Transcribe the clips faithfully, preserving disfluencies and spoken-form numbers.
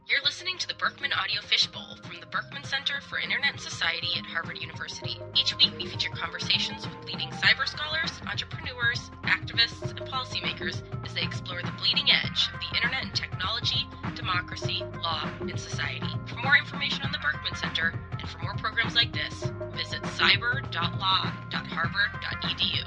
You're listening to the Berkman Audio Fishbowl from the Berkman Center for Internet and Society at Harvard University. Each week we feature conversations with leading cyber scholars, entrepreneurs, activists, and policymakers as they explore the bleeding edge of the internet and technology, democracy, law, and society. For more information on the Berkman Center, and for more programs like this, visit cyber dot law dot harvard dot e d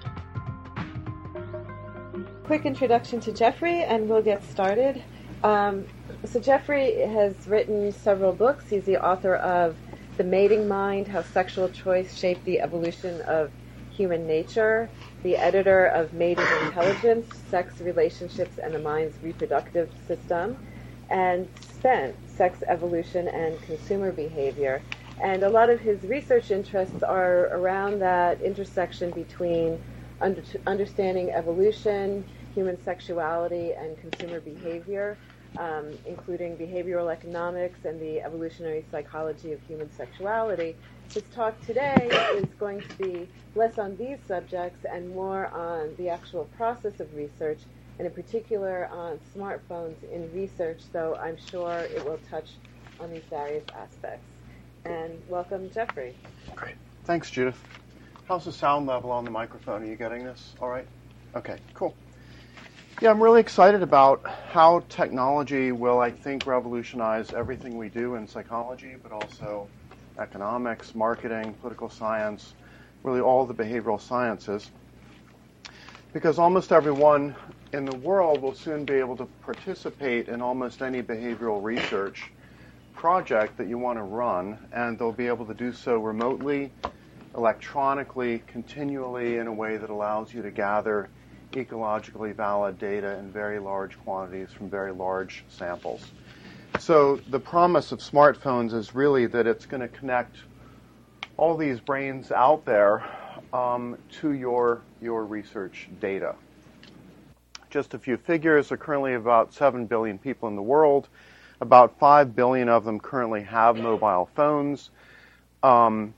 u. Quick introduction to Jeffrey, and we'll get started. Um, so Jeffrey has written several books. He's the author of The Mating Mind, How Sexual Choice Shaped the Evolution of Human Nature, the editor of Mating Intelligence, Sex, Relationships, and the Mind's Reproductive System, and Spent, Sex, Evolution, and Consumer Behavior. And a lot of his research interests are around that intersection between under, understanding evolution, human sexuality, and consumer behavior, um, including behavioral economics and the evolutionary psychology of human sexuality. His talk today is going to be less on these subjects and more on the actual process of research, and in particular on smartphones in research, though I'm sure it will touch on these various aspects. And welcome, Jeffrey. Great. Thanks, Judith. How's the sound level on the microphone? Are you getting this all right? Okay, cool. Yeah, I'm really excited about how technology will, I think, revolutionize everything we do in psychology, but also economics, marketing, political science, really all the behavioral sciences. Because almost everyone in the world will soon be able to participate in almost any behavioral research project that you want to run, and they'll be able to do so remotely, electronically, continually, in a way that allows you to gather ecologically valid data in very large quantities from very large samples. So the promise of smartphones is really that it's going to connect all these brains out there um, to your, your research data. Just a few figures. There are currently about seven billion people in the world. About five billion of them currently have mobile phones. Um,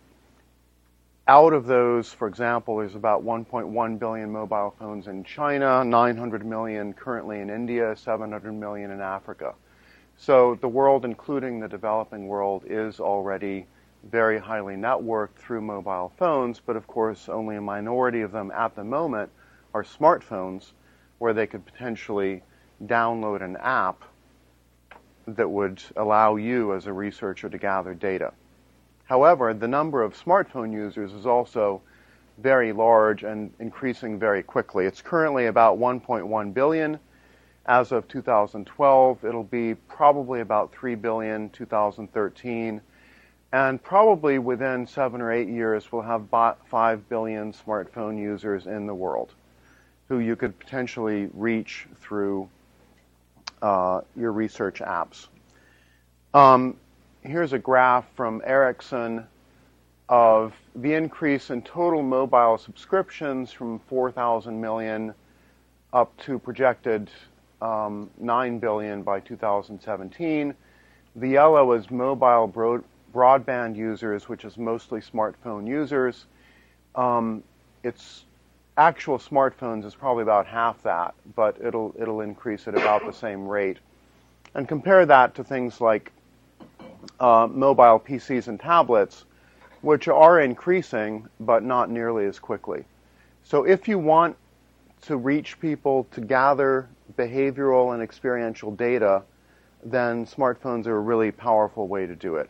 Out of those, for example, there's about one point one billion mobile phones in China, nine hundred million currently in India, seven hundred million in Africa. So the world, including the developing world, is already very highly networked through mobile phones, but of course only a minority of them at the moment are smartphones where they could potentially download an app that would allow you as a researcher to gather data. However, the number of smartphone users is also very large and increasing very quickly. It's currently about one point one billion. As of two thousand twelve, it'll be probably about three billion in two thousand thirteen. And probably within seven or eight years, we'll have five billion smartphone users in the world who you could potentially reach through uh, your research apps. Um, Here's a graph from Ericsson of the increase in total mobile subscriptions from four thousand million up to projected um, nine billion by two thousand seventeen. The yellow is mobile broad- broadband users, which is mostly smartphone users. Um, its actual smartphones is probably about half that, but it'll it'll increase at about the same rate. And compare that to things like Uh, mobile P Cs and tablets, which are increasing, but not nearly as quickly. So if you want to reach people to gather behavioral and experiential data, then smartphones are a really powerful way to do it.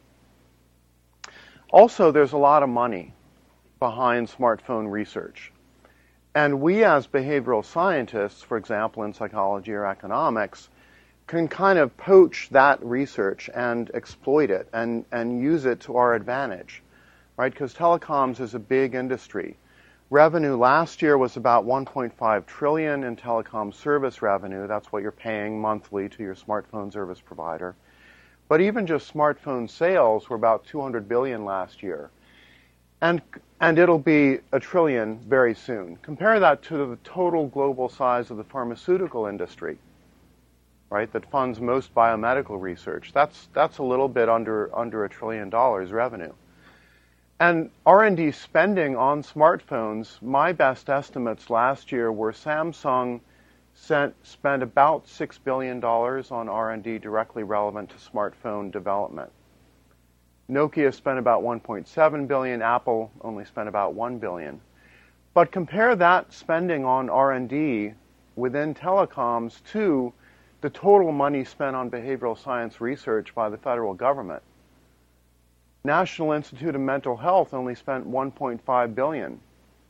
Also, there's a lot of money behind smartphone research. And we as behavioral scientists, for example, in psychology or economics, can kind of poach that research and exploit it and, and use it to our advantage, right? Because telecoms is a big industry. Revenue last year was about one point five trillion dollars in telecom service revenue. That's what you're paying monthly to your smartphone service provider. But even just smartphone sales were about two hundred billion dollars last year. And, and it'll be a trillion very soon. Compare that to the total global size of the pharmaceutical industry, right, that funds most biomedical research. That's that's a little bit under under a trillion dollars revenue. And R and D spending on smartphones, my best estimates last year were Samsung sent, spent about six billion dollars on R and D directly relevant to smartphone development. Nokia spent about one point seven billion dollars, Apple only spent about one billion dollars. But compare that spending on R and D within telecoms to the total money spent on behavioral science research by the federal government. National Institute of Mental Health only spent one point five billion dollars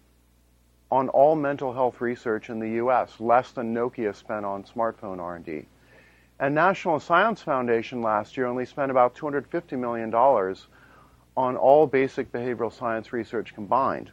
on all mental health research in the U S, less than Nokia spent on smartphone R and D. And National Science Foundation last year only spent about two hundred fifty million dollars on all basic behavioral science research combined.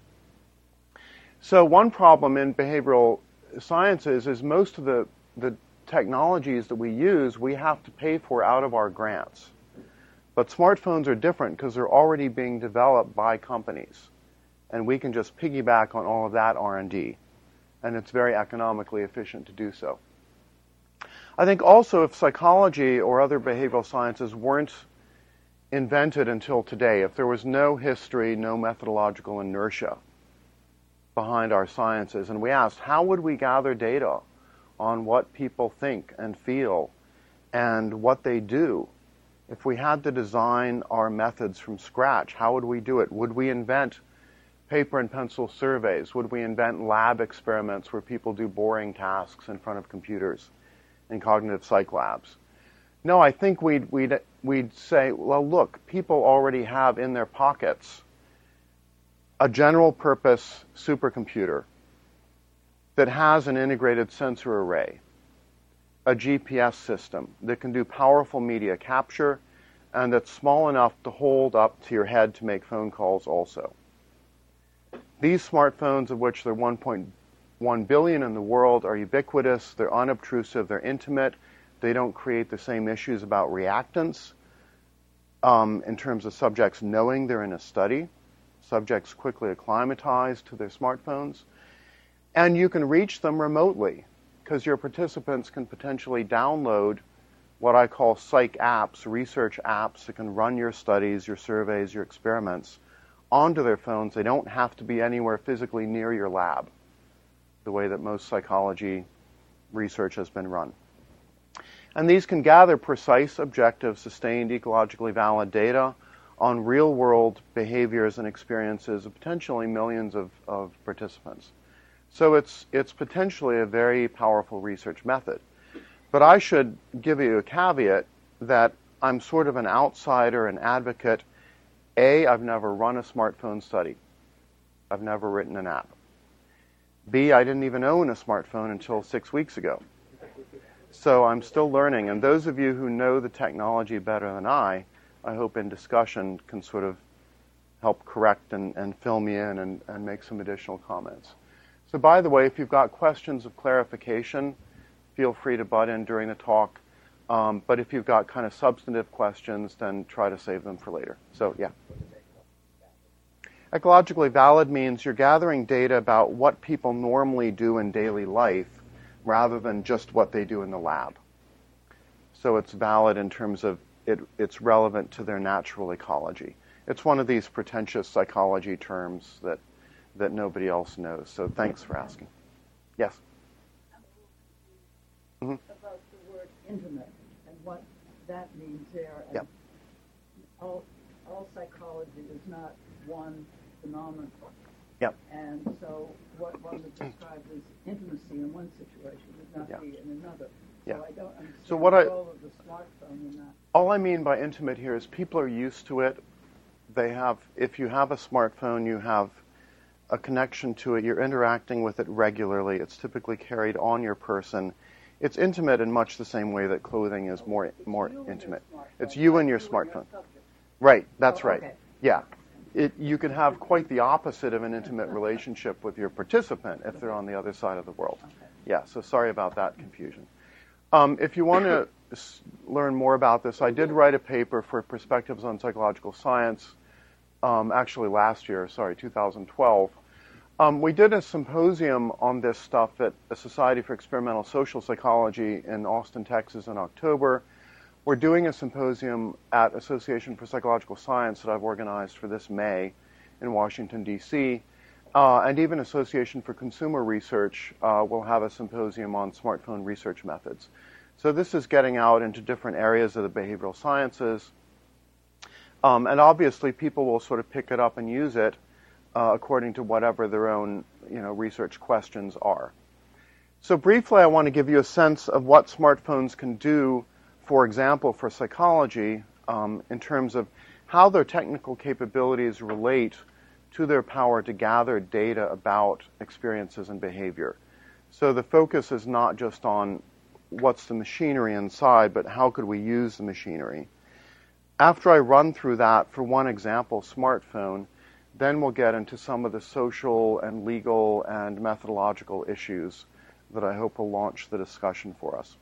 So one problem in behavioral sciences is most of the, the technologies that we use, we have to pay for out of our grants. But smartphones are different because they're already being developed by companies. And we can just piggyback on all of that R and D. And it's very economically efficient to do so. I think also if psychology or other behavioral sciences weren't invented until today, if there was no history, no methodological inertia behind our sciences, and we asked, how would we gather data on what people think and feel and what they do? If we had to design our methods from scratch, how would we do it? Would we invent paper and pencil surveys? Would we invent lab experiments where people do boring tasks in front of computers in cognitive psych labs? No, I think we'd, we'd, we'd say, well, look, people already have in their pockets a general purpose supercomputer that has an integrated sensor array, a G P S system that can do powerful media capture, and that's small enough to hold up to your head to make phone calls also. These smartphones, of which there are one point one billion in the world, are ubiquitous, they're unobtrusive, they're intimate, they don't create the same issues about reactance um, in terms of subjects knowing they're in a study. Subjects quickly acclimatize to their smartphones. And you can reach them remotely because your participants can potentially download what I call psych apps, research apps that can run your studies, your surveys, your experiments onto their phones. They don't have to be anywhere physically near your lab, the way that most psychology research has been run. And these can gather precise, objective, sustained, ecologically valid data on real-world behaviors and experiences of potentially millions of, of participants. So it's, it's potentially a very powerful research method. But I should give you a caveat that I'm sort of an outsider, an advocate. A, I've never run a smartphone study. I've never written an app. B, I didn't even own a smartphone until six weeks ago. So I'm still learning. And those of you who know the technology better than I, I hope in discussion can sort of help correct and, and fill me in and, and make some additional comments. So by the way, if you've got questions of clarification, feel free to butt in during the talk. Um, but if you've got kind of substantive questions, then try to save them for later. So, yeah. Ecologically valid means you're gathering data about what people normally do in daily life rather than just what they do in the lab. So it's valid in terms of it, it's relevant to their natural ecology. It's one of these pretentious psychology terms that, that nobody else knows. So thanks for asking. Yes? Mm-hmm. About the word intimate and what that means there. And yep. all, all psychology is not one phenomenon. Yep. And so what one would describe as intimacy in one situation would not yep. be in another. Yeah. So I don't understand so what the I, role of the smartphone in that. All I mean by intimate here is people are used to it. They have, if you have a smartphone, you have a connection to it. You're interacting with it regularly. It's typically carried on your person. It's intimate in much the same way that clothing is more it's more you intimate. It's you and your you smartphone. And your right, that's oh, right. Okay. Yeah. It, you can have quite the opposite of an intimate relationship with your participant if they're on the other side of the world. Okay. Yeah, so sorry about that confusion. Um, if you want to s- learn more about this, I did write a paper for Perspectives on Psychological Science, um, actually last year, sorry, two thousand twelve. Um, we did a symposium on this stuff at the Society for Experimental Social Psychology in Austin, Texas in October. We're doing a symposium at Association for Psychological Science that I've organized for this May in Washington, D C uh, and even Association for Consumer Research uh, will have a symposium on smartphone research methods. So this is getting out into different areas of the behavioral sciences. Um, and obviously, people will sort of pick it up and use it uh, according to whatever their own, you know, research questions are. So briefly, I want to give you a sense of what smartphones can do, for example, for psychology, um, in terms of how their technical capabilities relate to their power to gather data about experiences and behavior. So the focus is not just on what's the machinery inside, but how could we use the machinery. After I run through that for one example, smartphone, then we'll get into some of the social and legal and methodological issues that I hope will launch the discussion for us.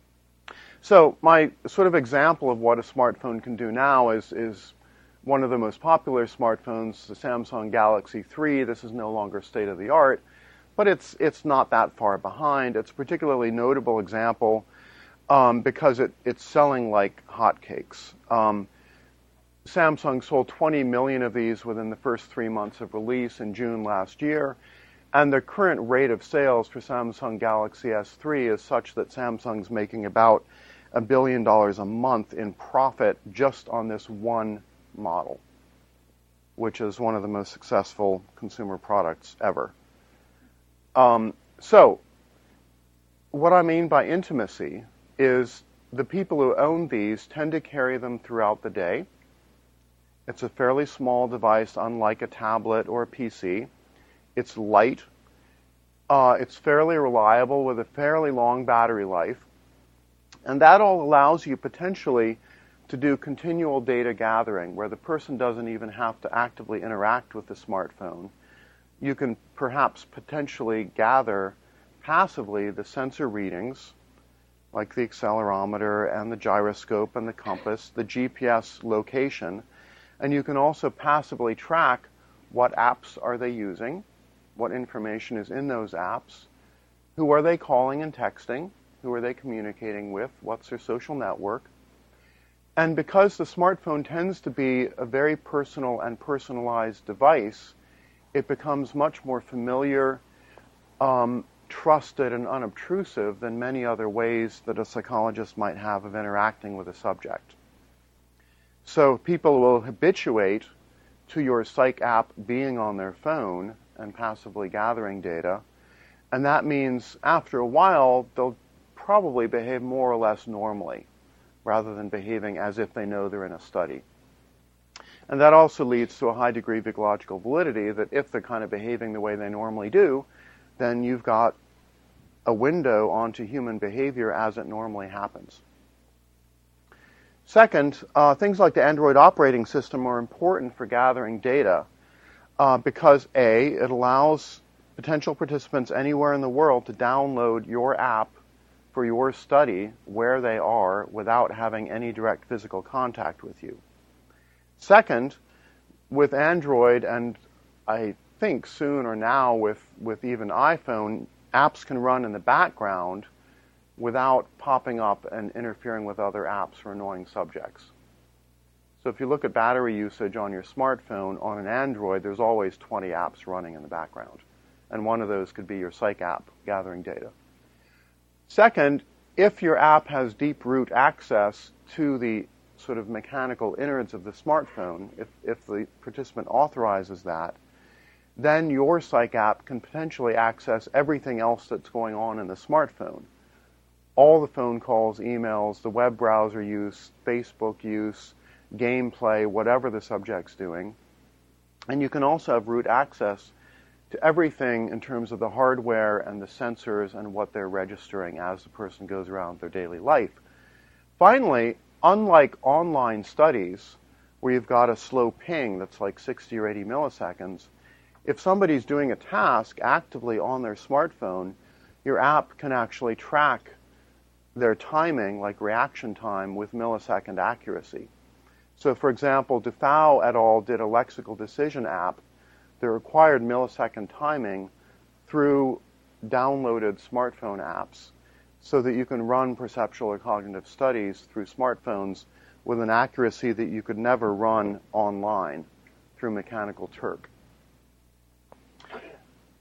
So my sort of example of what a smartphone can do now is, is one of the most popular smartphones, the Samsung Galaxy three. This is no longer state-of-the-art, but it's, it's not that far behind. It's a particularly notable example um, because it, it's selling like hotcakes. Um, Samsung sold twenty million of these within the first three months of release in June last year, and the current rate of sales for Samsung Galaxy S three is such that Samsung's making about a billion dollars a month in profit just on this one model, which is one of the most successful consumer products ever. Um, so, what I mean by intimacy is the people who own these tend to carry them throughout the day. It's a fairly small device, unlike a tablet or a P C. It's light. Uh, it's fairly reliable with a fairly long battery life. And that all allows you potentially to do continual data gathering where the person doesn't even have to actively interact with the smartphone. You can perhaps potentially gather passively the sensor readings, like the accelerometer and the gyroscope and the compass, the G P S location, and you can also passively track what apps are they using, what information is in those apps, who are they calling and texting, who are they communicating with, what's their social network. And because the smartphone tends to be a very personal and personalized device, it becomes much more familiar, um, trusted, and unobtrusive than many other ways that a psychologist might have of interacting with a subject. So people will habituate to your psych app being on their phone and passively gathering data, and that means after a while they'll probably behave more or less normally rather than behaving as if they know they're in a study. And that also leads to a high degree of ecological validity that if they're kind of behaving the way they normally do, then you've got a window onto human behavior as it normally happens. Second, uh, things like the Android operating system are important for gathering data uh, because A, it allows potential participants anywhere in the world to download your app for your study where they are without having any direct physical contact with you. Second, with Android, and I think soon or now with, with even iPhone, apps can run in the background without popping up and interfering with other apps or annoying subjects. So if you look at battery usage on your smartphone on an Android, there's always twenty apps running in the background. And one of those could be your psych app gathering data. Second, if your app has deep root access to the sort of mechanical innards of the smartphone, if, if the participant authorizes that, then your psych app can potentially access everything else that's going on in the smartphone. All the phone calls, emails, the web browser use, Facebook use, gameplay, whatever the subject's doing. And you can also have root access to everything in terms of the hardware and the sensors and what they're registering as the person goes around their daily life. Finally, unlike online studies where you've got a slow ping that's like sixty or eighty milliseconds, if somebody's doing a task actively on their smartphone, your app can actually track their timing, like reaction time, with millisecond accuracy. So, for example, Dufau et al. Did a lexical decision app that required millisecond timing through downloaded smartphone apps so that you can run perceptual or cognitive studies through smartphones with an accuracy that you could never run online through Mechanical Turk.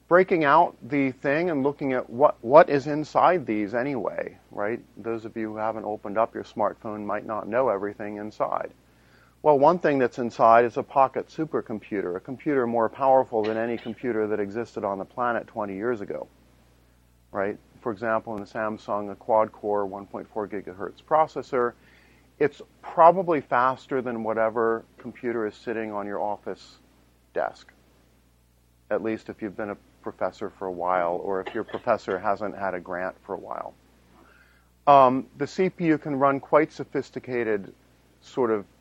breaking out the thing and looking at what, what is inside these anyway, right? Those of you who haven't opened up your smartphone might not know everything inside. Well, one thing that's inside is a pocket supercomputer, a computer more powerful than any computer that existed on the planet twenty years ago, right? For example, in the Samsung, a quad-core one point four gigahertz processor, it's probably faster than whatever computer is sitting on your office desk, at least if you've been a professor for a while or if your professor hasn't had a grant for a while. Um, the C P U can run quite sophisticated sort of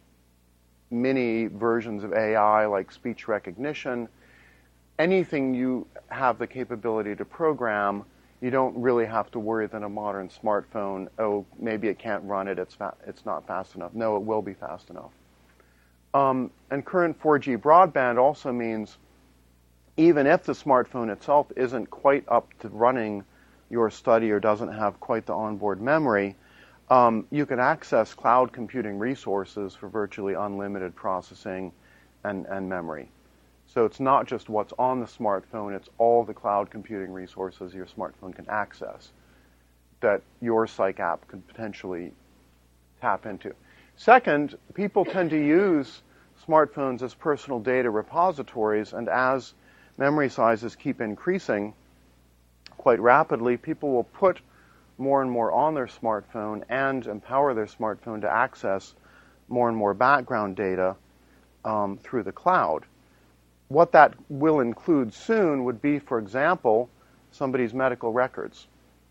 mini versions of A I like speech recognition. Anything you have the capability to program, you don't really have to worry that a modern smartphone, oh, maybe it can't run it, it's, fa- it's not fast enough. No, it will be fast enough. Um, and current four G broadband also means even if the smartphone itself isn't quite up to running your study or doesn't have quite the onboard memory, um, you can access cloud computing resources for virtually unlimited processing and, and memory. So it's not just what's on the smartphone, it's all the cloud computing resources your smartphone can access that your Psych app can potentially tap into. Second, people tend to use smartphones as personal data repositories, and as memory sizes keep increasing quite rapidly, people will put more and more on their smartphone and empower their smartphone to access more and more background data um, through the cloud. What that will include soon would be, for example, somebody's medical records.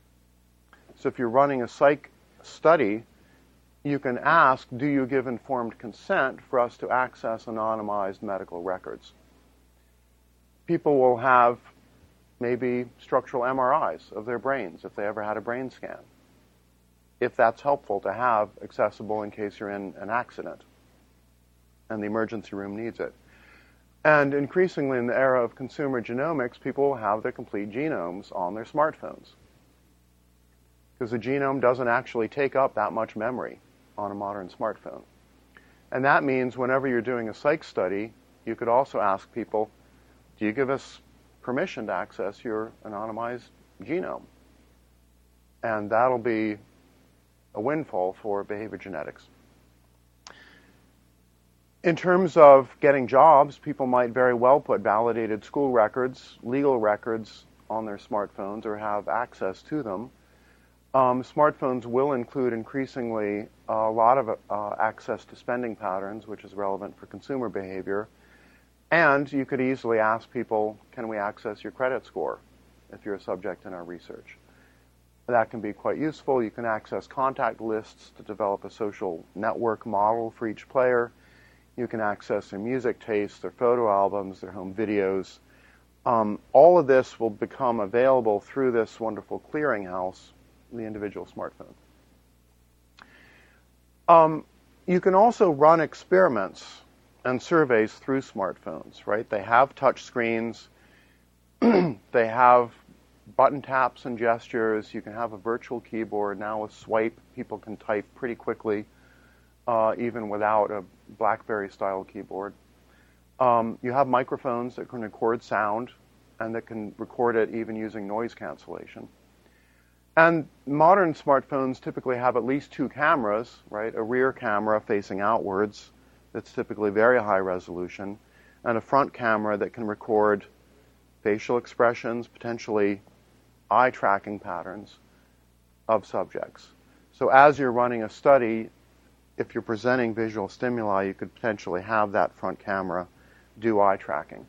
So if you're running a psych study, you can ask, do you give informed consent for us to access anonymized medical records? People will have maybe structural M R Is of their brains if they ever had a brain scan, if that's helpful to have accessible in case you're in an accident and the emergency room needs it. And increasingly in the era of consumer genomics, people will have their complete genomes on their smartphones, because the genome doesn't actually take up that much memory on a modern smartphone. And that means whenever you're doing a psych study, you could also ask people, do you give us permission to access your anonymized genome? And that'll be a windfall for behavior genetics. In terms of getting jobs, people might very well put validated school records, legal records on their smartphones or have access to them. Um, smartphones will include increasingly a lot of uh, access to spending patterns, which is relevant for consumer behavior. And you could easily ask people, can we access your credit score if you're a subject in our research? That can be quite useful. You can access contact lists to develop a social network model for each player. You can access their music tastes, their photo albums, their home videos. Um, all of this will become available through this wonderful clearinghouse, the individual smartphone. Um, you can also run experiments and surveys through smartphones, right? They have touch screens. They have button taps and gestures. You can have a virtual keyboard. Now with Swipe, people can type pretty quickly, uh, even without a BlackBerry-style keyboard. Um, you have microphones that can record sound and that can record it even using noise cancellation. And modern smartphones typically have at least two cameras, right? A rear camera facing outwards that's typically very high resolution, and a front camera that can record facial expressions, potentially eye tracking patterns of subjects. So as you're running a study, if you're presenting visual stimuli, you could potentially have that front camera do eye tracking.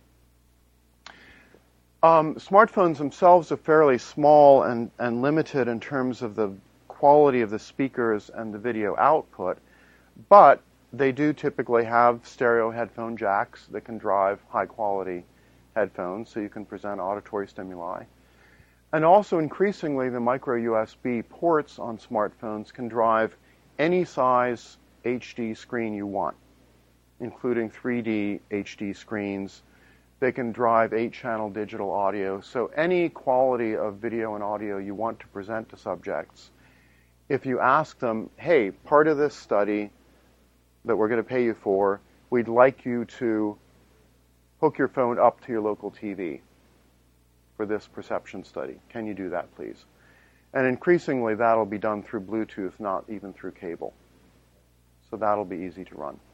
Um, smartphones themselves are fairly small and, and limited in terms of the quality of the speakers and the video output, but they do typically have stereo headphone jacks that can drive high-quality headphones, so you can present auditory stimuli. And also, increasingly, the micro U S B ports on smartphones can drive any size H D screen you want, including three D H D screens. They can drive eight-channel digital audio, so any quality of video and audio you want to present to subjects. If you ask them, hey, part of this study that we're going to pay you for, we'd like you to hook your phone up to your local T V. for this perception study. Can you do that, please? And increasingly, that'll be done through Bluetooth, not even through cable. So that'll be easy to run.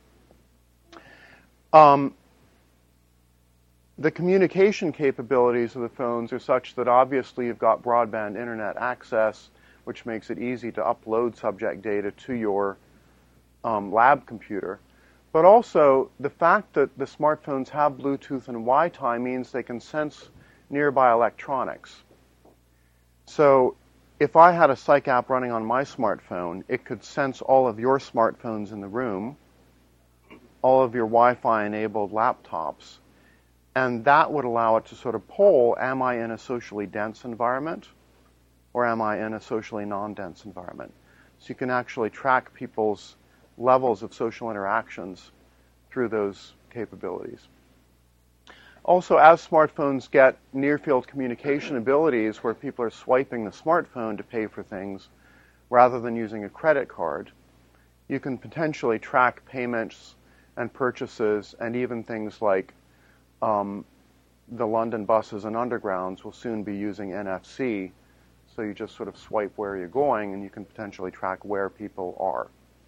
Um, the communication capabilities of the phones are such that obviously you've got broadband internet access, which makes it easy to upload subject data to your um, lab computer. But also, the fact that the smartphones have Bluetooth and Wi-Fi means they can sense nearby electronics. So if I had a psych app running on my smartphone, it could sense all of your smartphones in the room, all of your Wi-Fi enabled laptops, and that would allow it to sort of poll, am I in a socially dense environment or am I in a socially non-dense environment? So you can actually track people's levels of social interactions through those capabilities. Also, as smartphones get near-field communication abilities where people are swiping the smartphone to pay for things rather than using a credit card, you can potentially track payments and purchases, and even things like um, the London buses and undergrounds will soon be using N F C, so you just sort of swipe where you're going and you can potentially track where people are.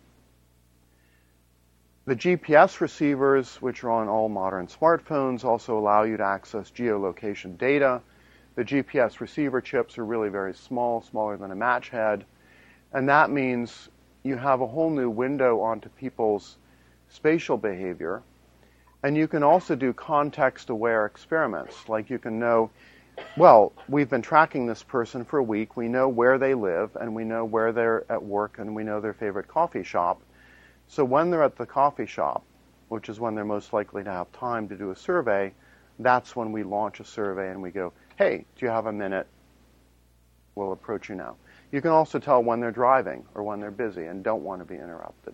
The G P S receivers, which are on all modern smartphones, also allow you to access geolocation data. The G P S receiver chips are really very small, smaller than a match head, and that means you have a whole new window onto people's spatial behavior, and you can also do context-aware experiments. Like you can know, well, we've been tracking this person for a week, we know where they live, and we know where they're at work, and we know their favorite coffee shop. So when they're at the coffee shop, which is when they're most likely to have time to do a survey, that's when we launch a survey and we go, hey, do you have a minute? We'll approach you now. You can also tell when they're driving or when they're busy and don't want to be interrupted.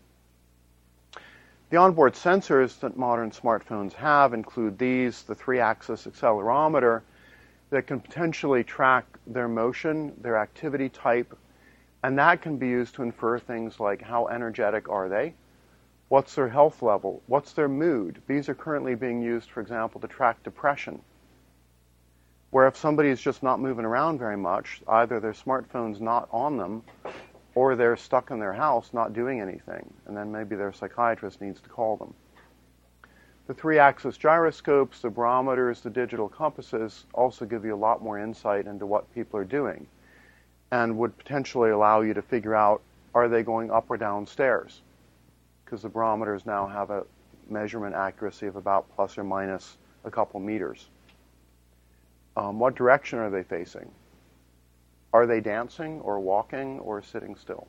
The onboard sensors that modern smartphones have include these, the three-axis accelerometer that can potentially track their motion, their activity type, and that can be used to infer things like how energetic are they, what's their health level, what's their mood. These are currently being used, for example, to track depression, where if somebody is just not moving around very much, either their smartphone's not on them or they're stuck in their house not doing anything, and then maybe their psychiatrist needs to call them. The three-axis gyroscopes, the barometers, the digital compasses also give you a lot more insight into what people are doing and would potentially allow you to figure out, are they going up or down stairs? Because the barometers now have a measurement accuracy of about plus or minus a couple meters. Um, what direction are they facing? Are they dancing or walking or sitting still?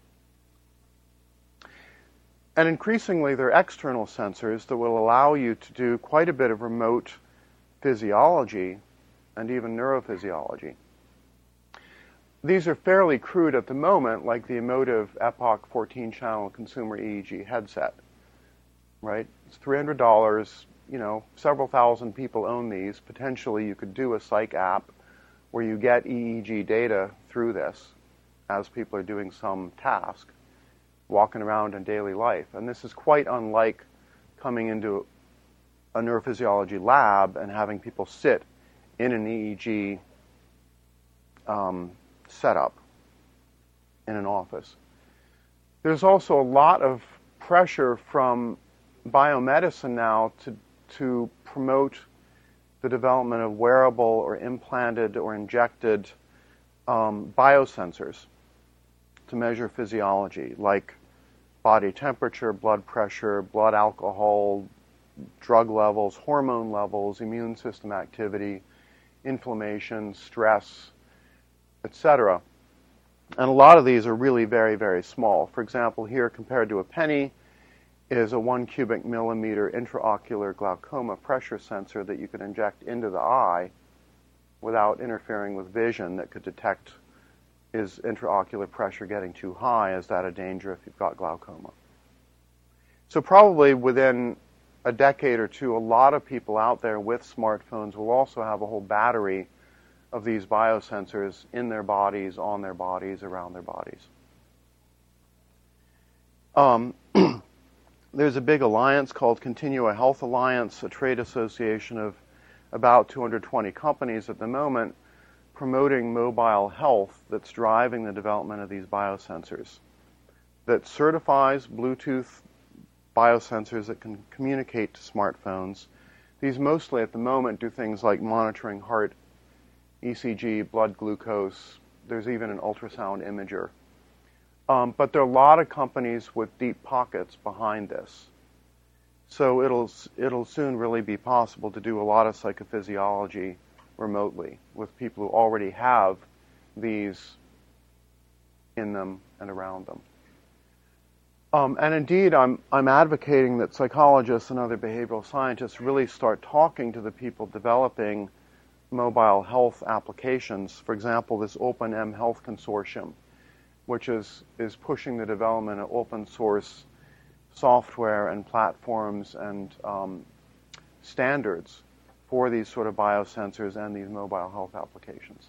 And increasingly, there are external sensors that will allow you to do quite a bit of remote physiology and even neurophysiology. These are fairly crude at the moment, like the Emotiv Epoch fourteen channel consumer E E G headset, right? It's three hundred dollars, you know, several thousand people own these. Potentially you could do a psych app where you get E E G data through this as people are doing some task, walking around in daily life. And this is quite unlike coming into a neurophysiology lab and having people sit in an E E G um, setup in an office. There's also a lot of pressure from biomedicine now to, to promote the development of wearable or implanted or injected um, biosensors to measure physiology, like body temperature, blood pressure, blood alcohol, drug levels, hormone levels, immune system activity, inflammation, stress, et cetera. And a lot of these are really very, very small. For example, here compared to a penny is a one cubic millimeter intraocular glaucoma pressure sensor that you could inject into the eye without interfering with vision that could detect is intraocular pressure getting too high? Is that a danger if you've got glaucoma? So probably within a decade or two, a lot of people out there with smartphones will also have a whole battery of these biosensors in their bodies, on their bodies, around their bodies. Um, there's a big alliance called Continua Health Alliance, a trade association of about two hundred twenty companies at the moment promoting mobile health that's driving the development of these biosensors that certifies Bluetooth biosensors that can communicate to smartphones. These mostly at the moment do things like monitoring heart, E C G, blood glucose. There's even an ultrasound imager. Um, but there are a lot of companies with deep pockets behind this. So it'll it'll soon really be possible to do a lot of psychophysiology remotely with people who already have these in them and around them. Um, and indeed, I'm I'm advocating that psychologists and other behavioral scientists really start talking to the people developing mobile health applications. For example, this Open M Health Consortium, which is, is pushing the development of open source software and platforms and um, standards for these sort of biosensors and these mobile health applications.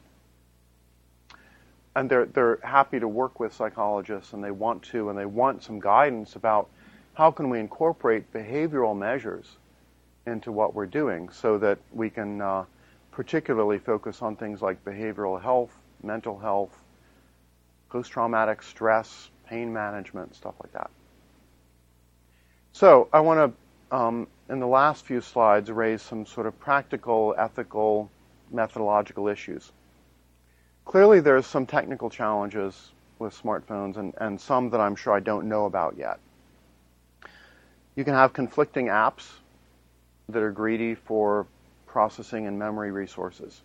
And they're, they're happy to work with psychologists, and they want to, and they want some guidance about how can we incorporate behavioral measures into what we're doing so that we can uh, particularly focus on things like behavioral health, mental health, post-traumatic stress, pain management, stuff like that. So I want to, um, in the last few slides, raise some sort of practical, ethical, methodological issues. Clearly there's some technical challenges with smartphones and, and some that I'm sure I don't know about yet. You can have conflicting apps that are greedy for processing and memory resources.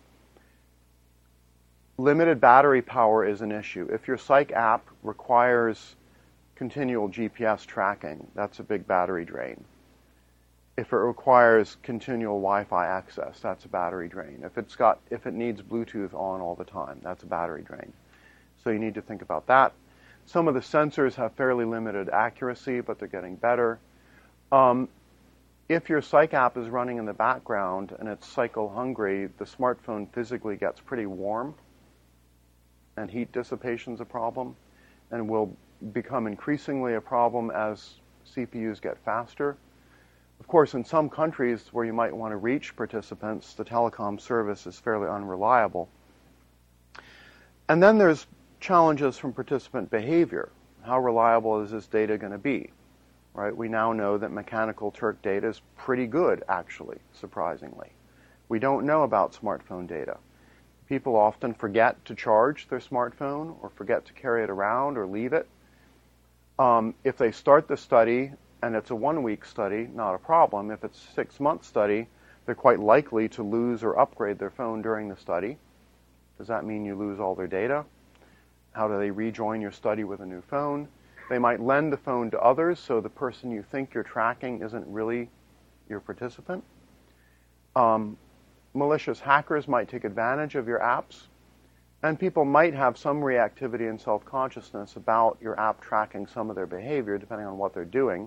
Limited battery power is an issue. If your psych app requires continual G P S tracking, that's a big battery drain. If it requires continual Wi-Fi access, that's a battery drain. If it's got, if it needs Bluetooth on all the time, that's a battery drain. So you need to think about that. Some of the sensors have fairly limited accuracy, but they're getting better. Um, if your psych app is running in the background and it's cycle hungry, the smartphone physically gets pretty warm, and heat dissipation is a problem, and will become increasingly a problem as C P Us get faster. Of course, in some countries where you might want to reach participants, the telecom service is fairly unreliable. And then there's challenges from participant behavior. How reliable is this data going to be? Right? We now know that Mechanical Turk data is pretty good, actually, surprisingly. We don't know about smartphone data. People often forget to charge their smartphone or forget to carry it around or leave it. Um, if they start the study and it's a one-week study, not a problem. If it's a six-month study, they're quite likely to lose or upgrade their phone during the study. Does that mean you lose all their data? How do they rejoin your study with a new phone? They might lend the phone to others, so the person you think you're tracking isn't really your participant. Um, malicious hackers might take advantage of your apps, and people might have some reactivity and self-consciousness about your app tracking some of their behavior, depending on what they're doing.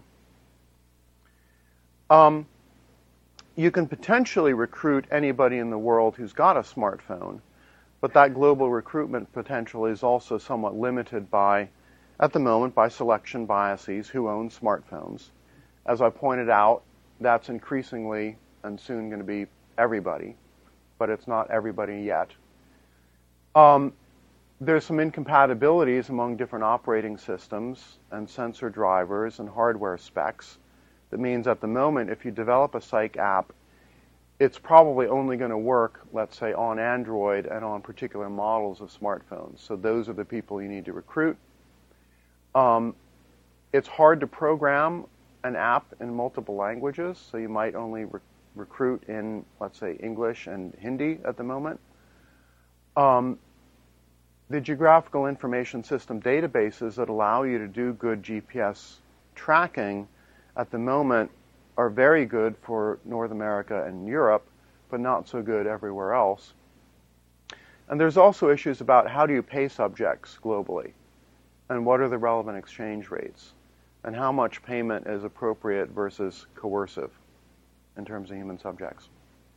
Um, you can potentially recruit anybody in the world who's got a smartphone, but that global recruitment potential is also somewhat limited by, at the moment, by selection biases, who own smartphones. As I pointed out, that's increasingly and soon going to be everybody, but it's not everybody yet. Um, there's some incompatibilities among different operating systems and sensor drivers and hardware specs. That means at the moment, if you develop a psych app, it's probably only going to work, let's say, on Android and on particular models of smartphones. So those are the people you need to recruit. Um, it's hard to program an app in multiple languages, so you might only re- recruit in, let's say, English and Hindi at the moment. Um, the geographical information system databases that allow you to do good G P S tracking at the moment are very good for North America and Europe, but not so good everywhere else. And there's also issues about how do you pay subjects globally, and what are the relevant exchange rates, and how much payment is appropriate versus coercive in terms of human subjects.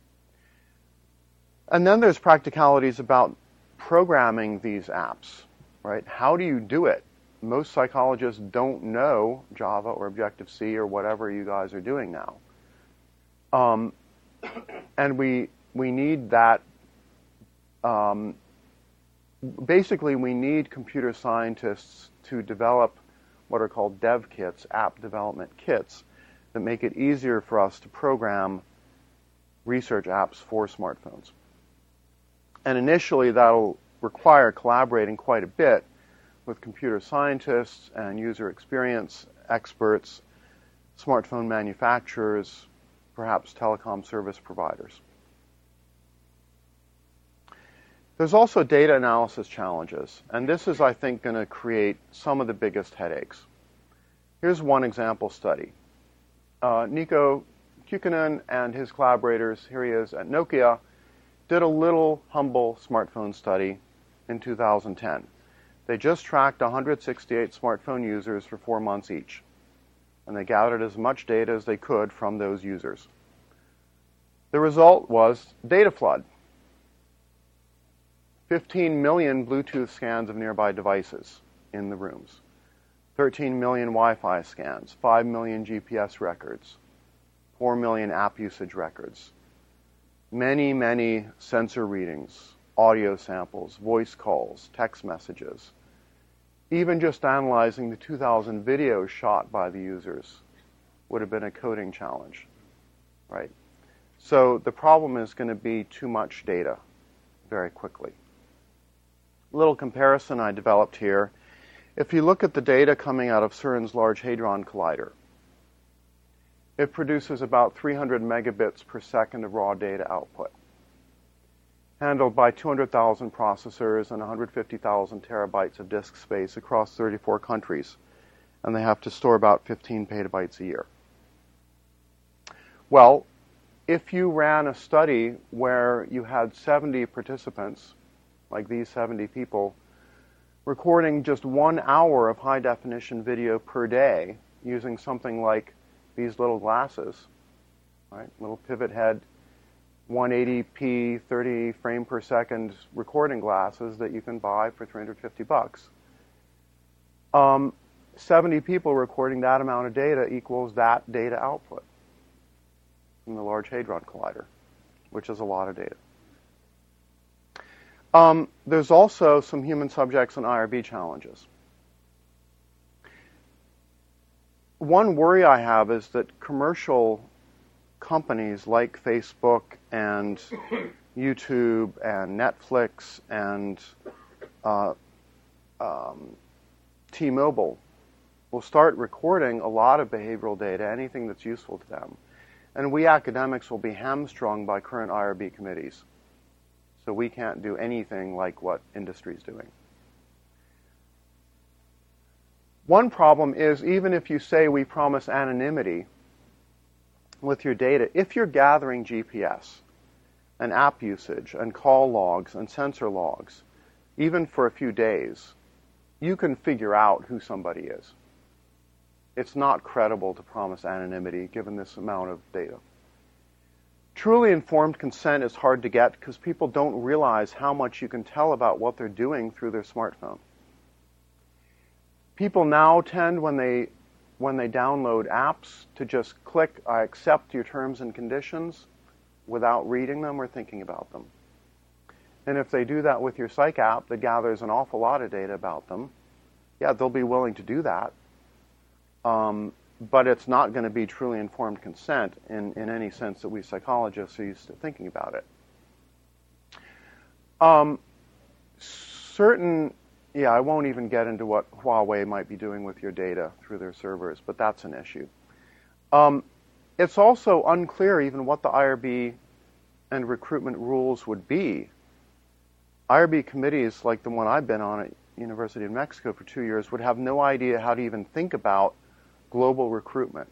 And then there's practicalities about programming these apps, right? How do you do it? Most psychologists don't know Java or Objective-C or whatever you guys are doing now. Um, and we we need that. Um, basically, we need computer scientists to develop what are called dev kits, app development kits, that make it easier for us to program research apps for smartphones. And initially, that'll require collaborating quite a bit with computer scientists and user experience experts, smartphone manufacturers, perhaps telecom service providers. There's also data analysis challenges, and this is, I think, going to create some of the biggest headaches. Here's one example study. Uh, Nico Kukkonen and his collaborators, here he is at Nokia, did a little humble smartphone study in two thousand ten. They just tracked one hundred sixty-eight smartphone users for four months each, and they gathered as much data as they could from those users. The result was data flood. fifteen million Bluetooth scans of nearby devices in the rooms, thirteen million Wi-Fi scans, five million G P S records, four million app usage records, many, many sensor readings, audio samples, voice calls, text messages. Even just analyzing the two thousand videos shot by the users would have been a coding challenge, right? So the problem is going to be too much data very quickly. A little comparison I developed here. If you look at the data coming out of CERN's Large Hadron Collider, it produces about three hundred megabits per second of raw data output, handled by two hundred thousand processors and one hundred fifty thousand terabytes of disk space across thirty-four countries, and they have to store about fifteen petabytes a year. Well, if you ran a study where you had seventy participants, like these seventy people, recording just one hour of high-definition video per day using something like these little glasses, right? Little pivot head, one eighty p, thirty frame per second recording glasses that you can buy for three hundred fifty bucks. Um, seventy people recording that amount of data equals that data output from the Large Hadron Collider, which is a lot of data. Um, there's also some human subjects and I R B challenges. One worry I have is that commercial companies like Facebook and YouTube and Netflix and uh, um, T-Mobile will start recording a lot of behavioral data, anything that's useful to them. And we academics will be hamstrung by current I R B committees. So we can't do anything like what industry is doing. One problem is, even if you say we promise anonymity with your data, if you're gathering G P S and app usage and call logs and sensor logs, even for a few days, you can figure out who somebody is. It's not credible to promise anonymity given this amount of data. Truly informed consent is hard to get because people don't realize how much you can tell about what they're doing through their smartphone. People now tend, when they when they download apps, to just click, I accept your terms and conditions, without reading them or thinking about them. And if they do that with your Psych app that gathers an awful lot of data about them, yeah, they'll be willing to do that. Um, but it's not going to be truly informed consent in, in any sense that we psychologists are used to thinking about it. Um, certain... Yeah, I won't even get into what Huawei might be doing with your data through their servers, but that's an issue. Um, it's also unclear even what the I R B and recruitment rules would be. I R B committees, like the one I've been on at University of Mexico for two years, would have no idea how to even think about global recruitment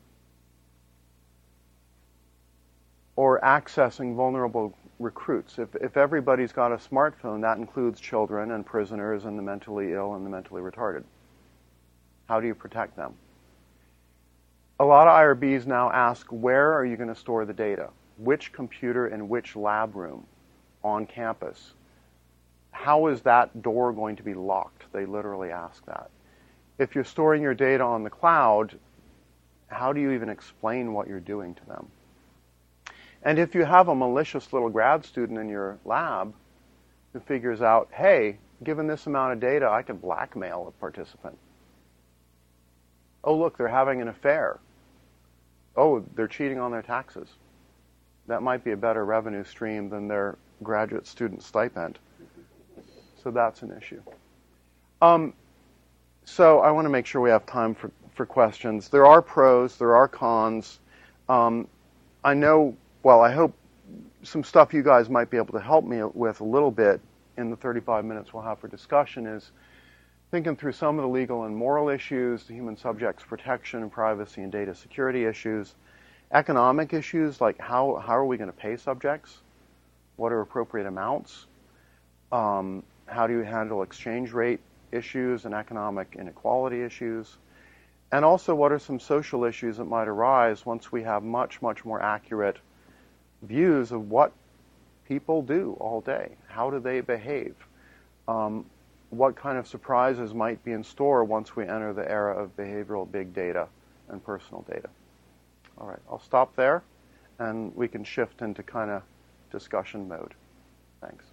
or accessing vulnerable recruits. If, if everybody's got a smartphone, that includes children and prisoners and the mentally ill and the mentally retarded. How do you protect them? A lot of I R Bs now ask, where are you going to store the data? Which computer in which lab room on campus? How is that door going to be locked? They literally ask that. If you're storing your data on the cloud, how do you even explain what you're doing to them? And if you have a malicious little grad student in your lab who figures out, hey, given this amount of data, I can blackmail a participant. Oh, look, they're having an affair. Oh, they're cheating on their taxes. That might be a better revenue stream than their graduate student stipend. So that's an issue. Um, so I want to make sure we have time for, for questions. There are pros, there are cons. Um, I know, well, I hope some stuff you guys might be able to help me with a little bit in the thirty-five minutes we'll have for discussion is thinking through some of the legal and moral issues, the human subjects protection and privacy and data security issues, economic issues like how, how are we going to pay subjects? What are appropriate amounts? Um, how do you handle exchange rate issues and economic inequality issues? And also, what are some social issues that might arise once we have much, much more accurate views of what people do all day? How do they behave? Um, what kind of surprises might be in store once we enter the era of behavioral big data and personal data? All right, I'll stop there, and we can shift into kind of discussion mode. Thanks.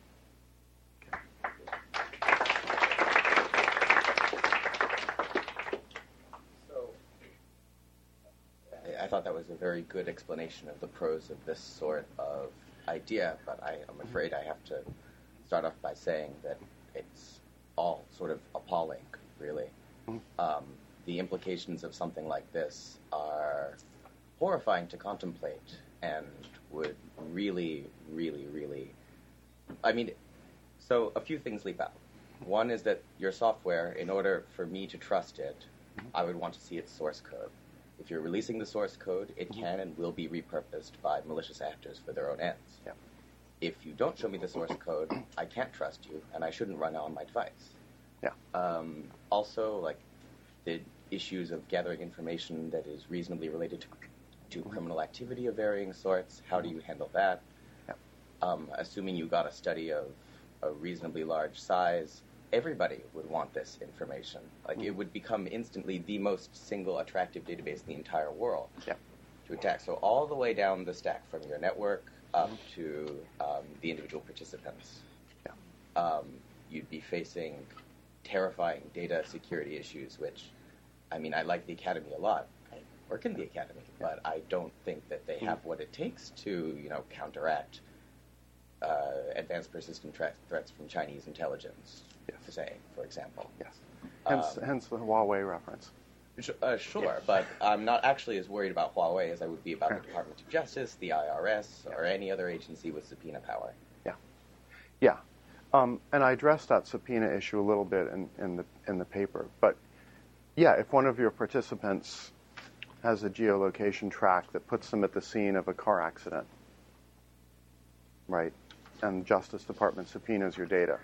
I thought that was a very good explanation of the pros of this sort of idea, but I am afraid I have to start off by saying that it's all sort of appalling, really. Um, the implications of something like this are horrifying to contemplate and would really, really, really... I mean, so a few things leap out. One is that your software, in order for me to trust it, I would want to see its source code. If you're releasing the source code, it can and will be repurposed by malicious actors for their own ends. Yeah. If you don't show me the source code, I can't trust you, and I shouldn't run it on my device. Yeah. Um, also, like, the issues of gathering information that is reasonably related to, to criminal activity of varying sorts, how do you handle that? Yeah. Um, assuming you got a study of a reasonably large size, everybody would want this information. Like, mm-hmm. It would become instantly the most single attractive database in the entire world yeah. to attack. So all the way down the stack, from your network up to um, the individual participants, yeah. um, you'd be facing terrifying data security issues, which, I mean, I like the Academy a lot. I work in the Academy, yeah. but I don't think that they have what it takes to, you know, counteract uh, advanced persistent threat, threats from Chinese intelligence. Yes. Say, for example. Yes. Hence, Um, hence the Huawei reference. Sh- uh, sure, Yeah. but I'm not actually as worried about Huawei as I would be about Okay. the Department of Justice, the I R S, or any other agency with subpoena power. Yeah. Yeah. Um, and I addressed that subpoena issue a little bit in, in the in the paper. But yeah, if one of your participants has a geolocation track that puts them at the scene of a car accident, right, and the Justice Department subpoenas your data,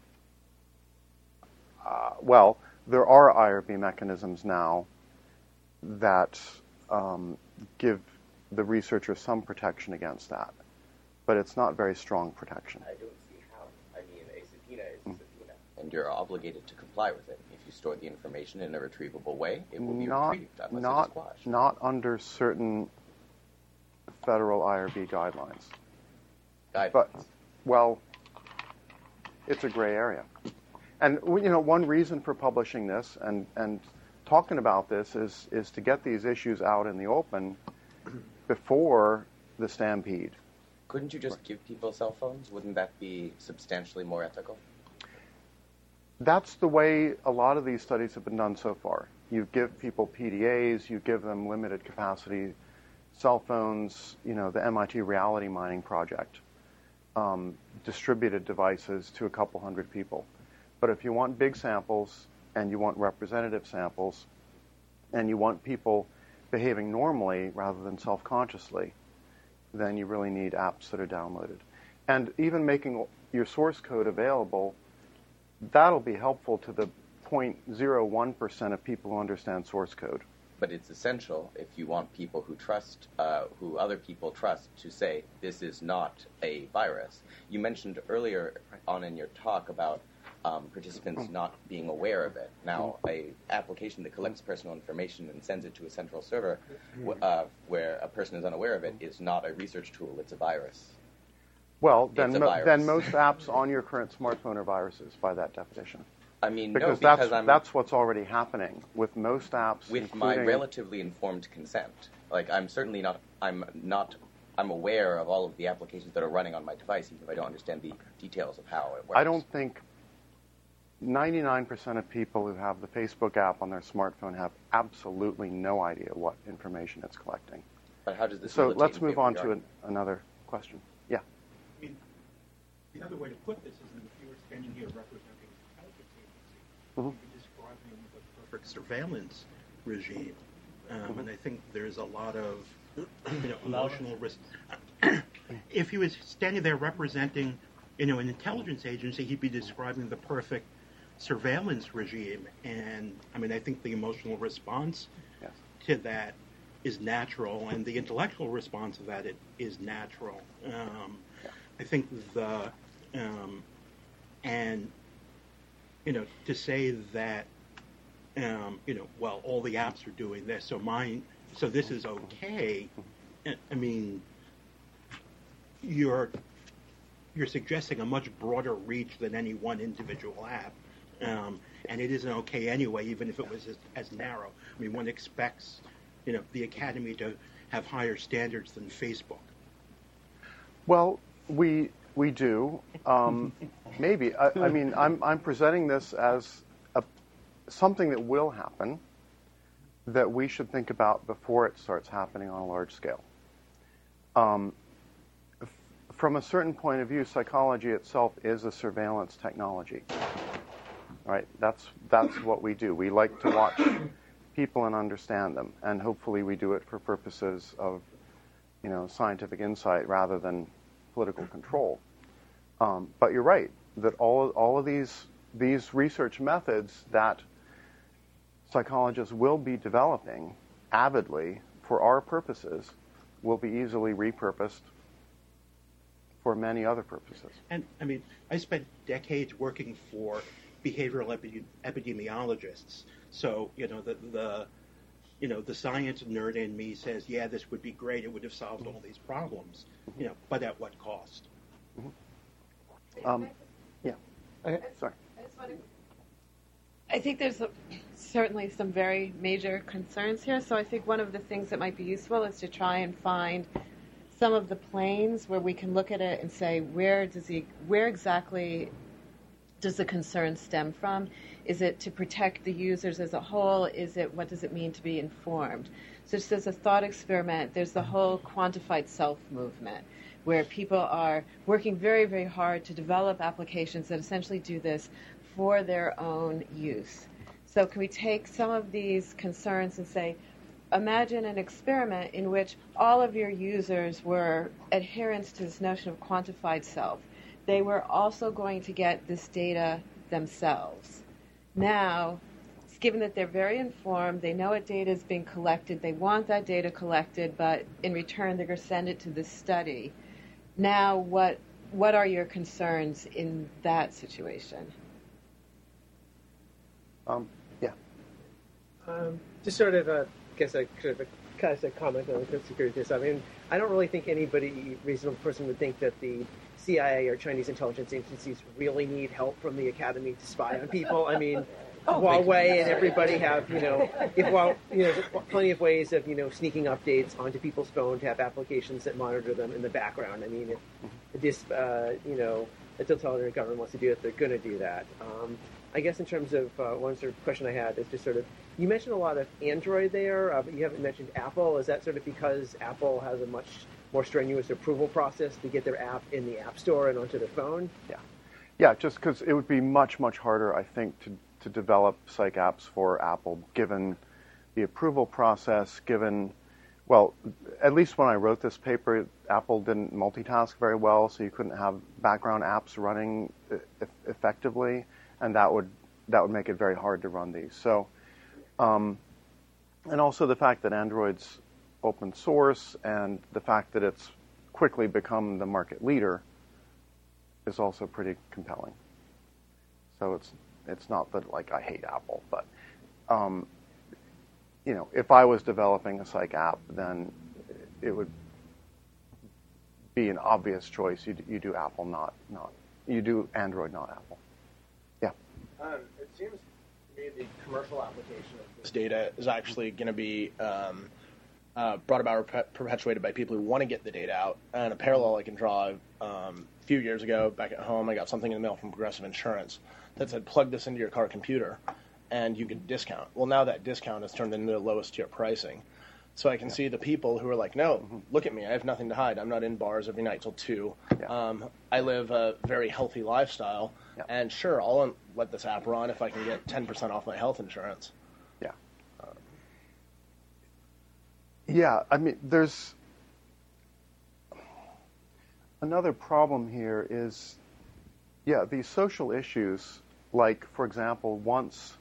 Uh, well, there are I R B mechanisms now that um, give the researcher some protection against that, but it's not very strong protection. I don't see how. I mean, a subpoena is a subpoena, and you're obligated to comply with it. If you store the information in a retrievable way, it will be Not, retrieved unless not, it is quashed. not under certain federal I R B guidelines. Guidelines. But, well, it's a gray area. And, you know, one reason for publishing this and, and talking about this is, is to get these issues out in the open before the stampede. Couldn't you just give people cell phones? Wouldn't that be substantially more ethical? That's the way a lot of these studies have been done so far. You give people P D As, you give them limited capacity cell phones, you know, the M I T Reality Mining Project, um, distributed devices to a couple hundred people. But if you want big samples and you want representative samples and you want people behaving normally rather than self-consciously, then you really need apps that are downloaded. And even making your source code available, that'll be helpful to the zero point zero one percent of people who understand source code. But it's essential if you want people who trust, uh, who other people trust, to say this is not a virus. You mentioned earlier on in your talk about um, participants not being aware of it. Now, a application that collects personal information and sends it to a central server w- uh, where a person is unaware of it is not a research tool, it's a virus. Well, then, It's a mo- virus. then most apps on your current smartphone are viruses by that definition. I mean, Because, no, because that's I'm that's what's already happening with most apps. with my including- relatively informed consent. Like, I'm certainly not, I'm not, I'm aware of all of the applications that are running on my device, even if I don't understand the details of how it works. I don't think ninety-nine percent of people who have the Facebook app on their smartphone have absolutely no idea what information it's collecting. But how does this So militate let's in move favor of on your to an, argument? another question. Yeah. I mean, the other way to put this is that if you were standing here representing an intelligence agency, Mhm. you'd be describing the perfect surveillance regime. Um, And I think there's a lot of you know, emotional risk. If he was standing there representing you know, an intelligence agency, he'd be describing the perfect surveillance regime. And, I mean, I think the emotional response Yes. to that is natural, and the intellectual response to that it is natural. Um, I think the um, and you know to say that um, you know well all the apps are doing this, so mine so this is okay. I mean, you're you're suggesting a much broader reach than any one individual app. Um, and it isn't okay anyway, even if it was as, as narrow. I mean, one expects, you know, the Academy to have higher standards than Facebook. Well, we we do. Um, maybe. I, I mean, I'm I'm presenting this as a, something that will happen that we should think about before it starts happening on a large scale. Um, f- from a certain point of view, psychology itself is a surveillance technology. Right? That's that's what we do. We like to watch people and understand them, and hopefully we do it for purposes of, you know, scientific insight rather than political control. Um, but you're right that all all of these these research methods that psychologists will be developing avidly for our purposes will be easily repurposed for many other purposes. And, I mean, I spent decades working for behavioral epi- epidemiologists. So, you know, the, the, you know, the science nerd in me says, yeah, this would be great. It would have solved all these problems, you know, but at what cost? Um, yeah. Okay. Sorry. I just want to. I think there's a, certainly some very major concerns here. So I think one of the things that might be useful is to try and find some of the planes where we can look at it and say, where does he, where exactly does the concern stem from? Is it to protect the users as a whole? Is it, what does it mean to be informed? So just as a thought experiment, there's the whole quantified self movement, where people are working very, very hard to develop applications that essentially do this for their own use. So can we take some of these concerns and say, imagine an experiment in which all of your users were adherents to this notion of quantified self. They were also going to get this data themselves. Now, given that they're very informed, they know what data is being collected, they want that data collected, but in return they're going to send it to this study. Now, what what are your concerns in that situation? Um, yeah. Um, just sort of, a, I guess, a sort of a, kind of a comment on the security. I mean, I don't really think anybody, reasonable person, would think that the C I A or Chinese intelligence agencies really need help from the Academy to spy on people. I mean, oh, Huawei and everybody have, you know, if while you know, there's plenty of ways of, you know, sneaking updates onto people's phone to have applications that monitor them in the background. I mean, if this, uh, you know, the totalitarian government wants to do it, they're going to do that. Um, I guess in terms of uh, one sort of question I had is just sort of, you mentioned a lot of Android there, uh, but you haven't mentioned Apple. Is that sort of because Apple has a much more strenuous approval process to get their app in the App Store and onto their phone? Yeah. Yeah, just because it would be much, much harder, I think, to, to develop psych apps for Apple, given the approval process, given, well, at least when I wrote this paper, Apple didn't multitask very well, so you couldn't have background apps running e- effectively, and that would that would make it very hard to run these. So, um, and also the fact that Android's open source and the fact that it's quickly become the market leader is also pretty compelling. So it's it's not that like I hate Apple, but um, you know, if I was developing a psych app, then it would be an obvious choice. You you do Apple, not not you do Android, not Apple. Yeah. Um, it seems to me the commercial application of this data is actually going to be um, uh, brought about or perpetuated by people who want to get the data out. And a parallel I can draw: um, a few years ago, back at home, I got something in the mail from Progressive Insurance that said, "Plug this into your car computer, and you get a discount." Well, now that discount has turned into the lowest tier pricing. So I can yeah. see the people who are like, no, mm-hmm. look at me. I have nothing to hide. I'm not in bars every night till two. Yeah. Um, I live a very healthy lifestyle. Yeah. And sure, I'll let this app run if I can get ten percent off my health insurance. Yeah. Um, yeah, I mean, there's another problem here is, yeah, these social issues, like, for example, once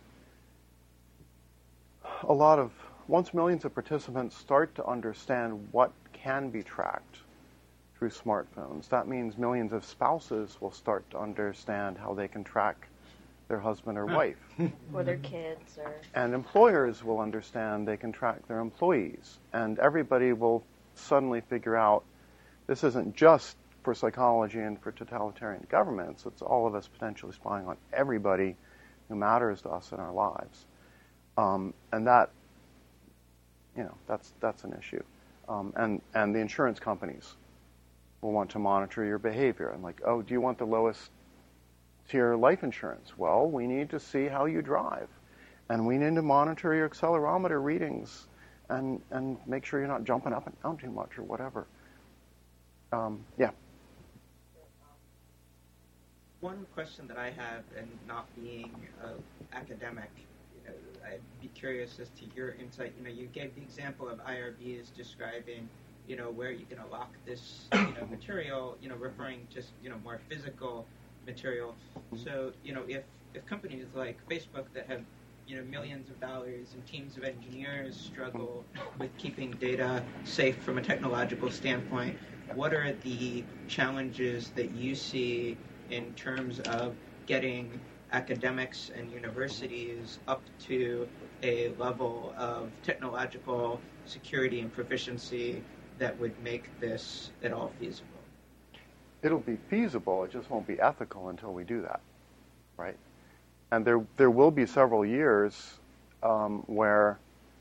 a lot of Once millions of participants start to understand what can be tracked through smartphones, that means millions of spouses will start to understand how they can track their husband or wife. Or their kids. Or And employers will understand they can track their employees. And everybody will suddenly figure out this isn't just for psychology and for totalitarian governments. It's all of us potentially spying on everybody who matters to us in our lives. Um, and that You know, that's that's an issue. Um, and, and the insurance companies will want to monitor your behavior. And like, oh, do you want the lowest tier life insurance? Well, we need to see how you drive. And we need to monitor your accelerometer readings and, and make sure you're not jumping up and down too much or whatever. Um, yeah. One question that I have, and not being uh, academic, I'd be curious as to your insight. You know, you gave the example of I R B as describing, you know, where you're going to lock this, you know, material, you know, referring just, you know, more physical material. So, you know, if, if companies like Facebook that have, you know, millions of dollars and teams of engineers struggle with keeping data safe from a technological standpoint, what are the challenges that you see in terms of getting academics and universities up to a level of technological security and proficiency that would make this at all feasible? It'll be feasible, it just won't be ethical until we do that, right? And there there will be several years um, where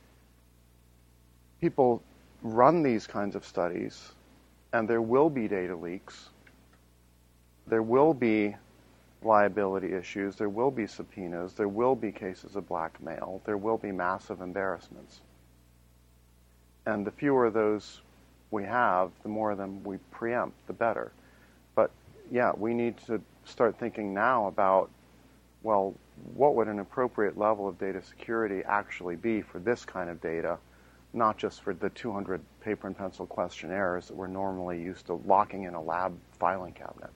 people run these kinds of studies, and there will be data leaks. There will be liability issues, there will be subpoenas, there will be cases of blackmail, there will be massive embarrassments. And the fewer of those we have, the more of them we preempt, the better. But yeah, we need to start thinking now about, well, what would an appropriate level of data security actually be for this kind of data, not just for the two hundred paper and pencil questionnaires that we're normally used to locking in a lab filing cabinet.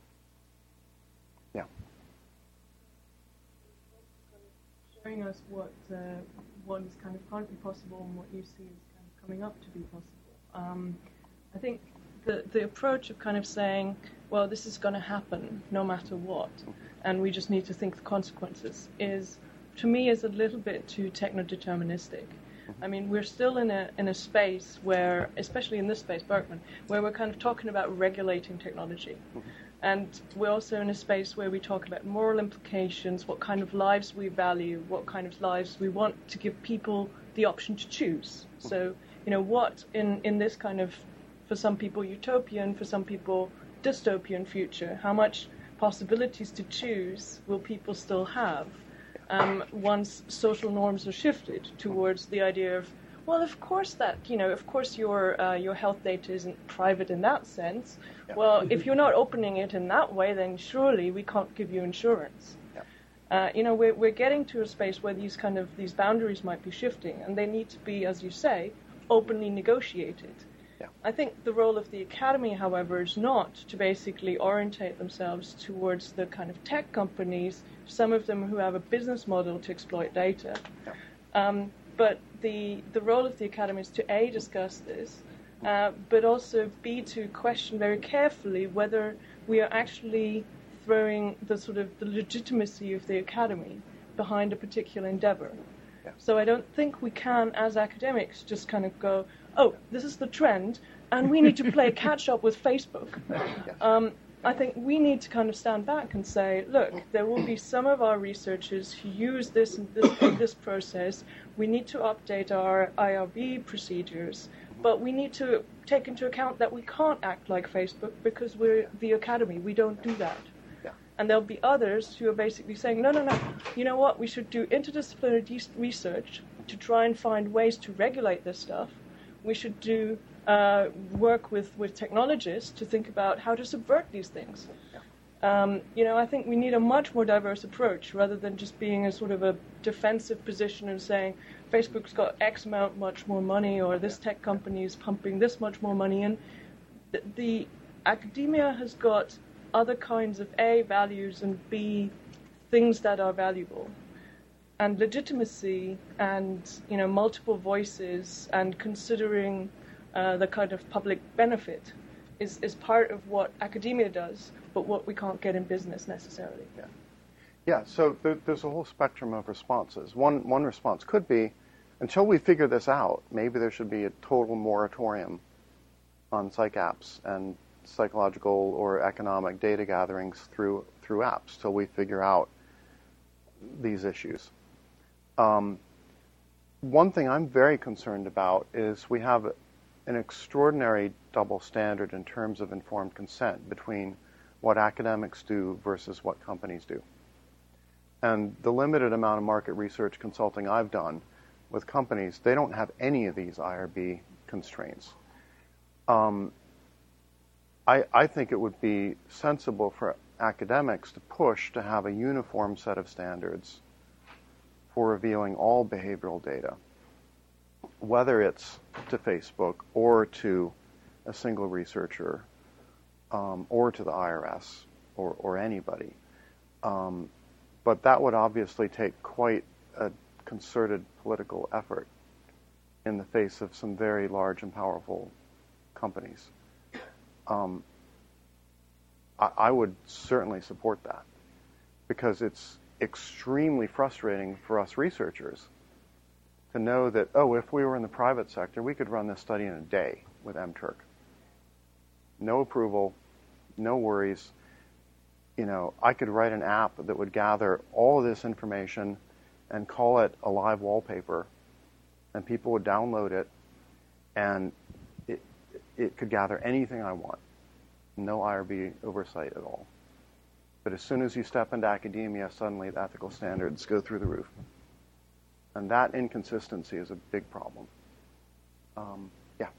Showing us what uh, what is kind of currently possible and what you see is kind of coming up to be possible. Um, I think the the approach of kind of saying, well, this is going to happen no matter what, and we just need to think the consequences, is, to me, is a little bit too techno-deterministic. I mean, we're still in a in a space where, especially in this space, Berkman, where we're kind of talking about regulating technology. And we're also in a space where we talk about moral implications, what kind of lives we value, what kind of lives we want to give people the option to choose. So, you know, what in, in this kind of, for some people, utopian, for some people, dystopian future, how much possibilities to choose will people still have um, once social norms are shifted towards the idea of, well, of course that, you know, of course your uh, your health data isn't private in that sense. Yeah. Well, if you're not opening it in that way, then surely we can't give you insurance. Yeah. Uh, you know, we're we're getting to a space where these kind of these boundaries might be shifting, and they need to be, as you say, openly negotiated. Yeah. I think the role of the academy, however, is not to basically orientate themselves towards the kind of tech companies, some of them who have a business model to exploit data. Yeah. Um, but the the role of the academy is to A, discuss this, uh, but also B, to question very carefully whether we are actually throwing the sort of the legitimacy of the academy behind a particular endeavor. Yeah. So I don't think we can, as academics, just kind of go, oh, this is the trend, and we need to play catch up with Facebook. Yes. Um, I think we need to kind of stand back and say, look, there will be some of our researchers who use this this, this process. We need to update our I R B procedures, but we need to take into account that we can't act like Facebook because we're the academy. We don't do that. Yeah. And there'll be others who are basically saying, no, no, no, you know what, we should do interdisciplinary de- research to try and find ways to regulate this stuff. We should do uh, work with, with technologists to think about how to subvert these things. Um, you know, I think we need a much more diverse approach rather than just being a sort of a defensive position and saying Facebook's got X amount much more money or this tech company is pumping this much more money in. The, the academia has got other kinds of A, values, and B, things that are valuable. And legitimacy and, you know, multiple voices and considering uh, the kind of public benefit is, is part of what academia does, but what we can't get in business necessarily. Yeah, yeah. So there, there's a whole spectrum of responses. One one response could be, until we figure this out, maybe there should be a total moratorium on psych apps and psychological or economic data gatherings through through apps till we figure out these issues. Um, one thing I'm very concerned about is we have an extraordinary double standard in terms of informed consent between what academics do versus what companies do. And the limited amount of market research consulting I've done with companies, they don't have any of these I R B constraints. Um, I, I think it would be sensible for academics to push to have a uniform set of standards for revealing all behavioral data, whether it's to Facebook or to a single researcher um, or to the I R S or, or anybody. Um, but that would obviously take quite a concerted political effort in the face of some very large and powerful companies. Um, I, I would certainly support that because it's extremely frustrating for us researchers to know that, oh, if we were in the private sector, we could run this study in a day with M Turk. No approval, no worries. You know, I could write an app that would gather all of this information and call it a live wallpaper, and people would download it, and it, it could gather anything I want. No I R B oversight at all. But as soon as you step into academia, suddenly the ethical standards go through the roof. And that inconsistency is a big problem. Um, yeah.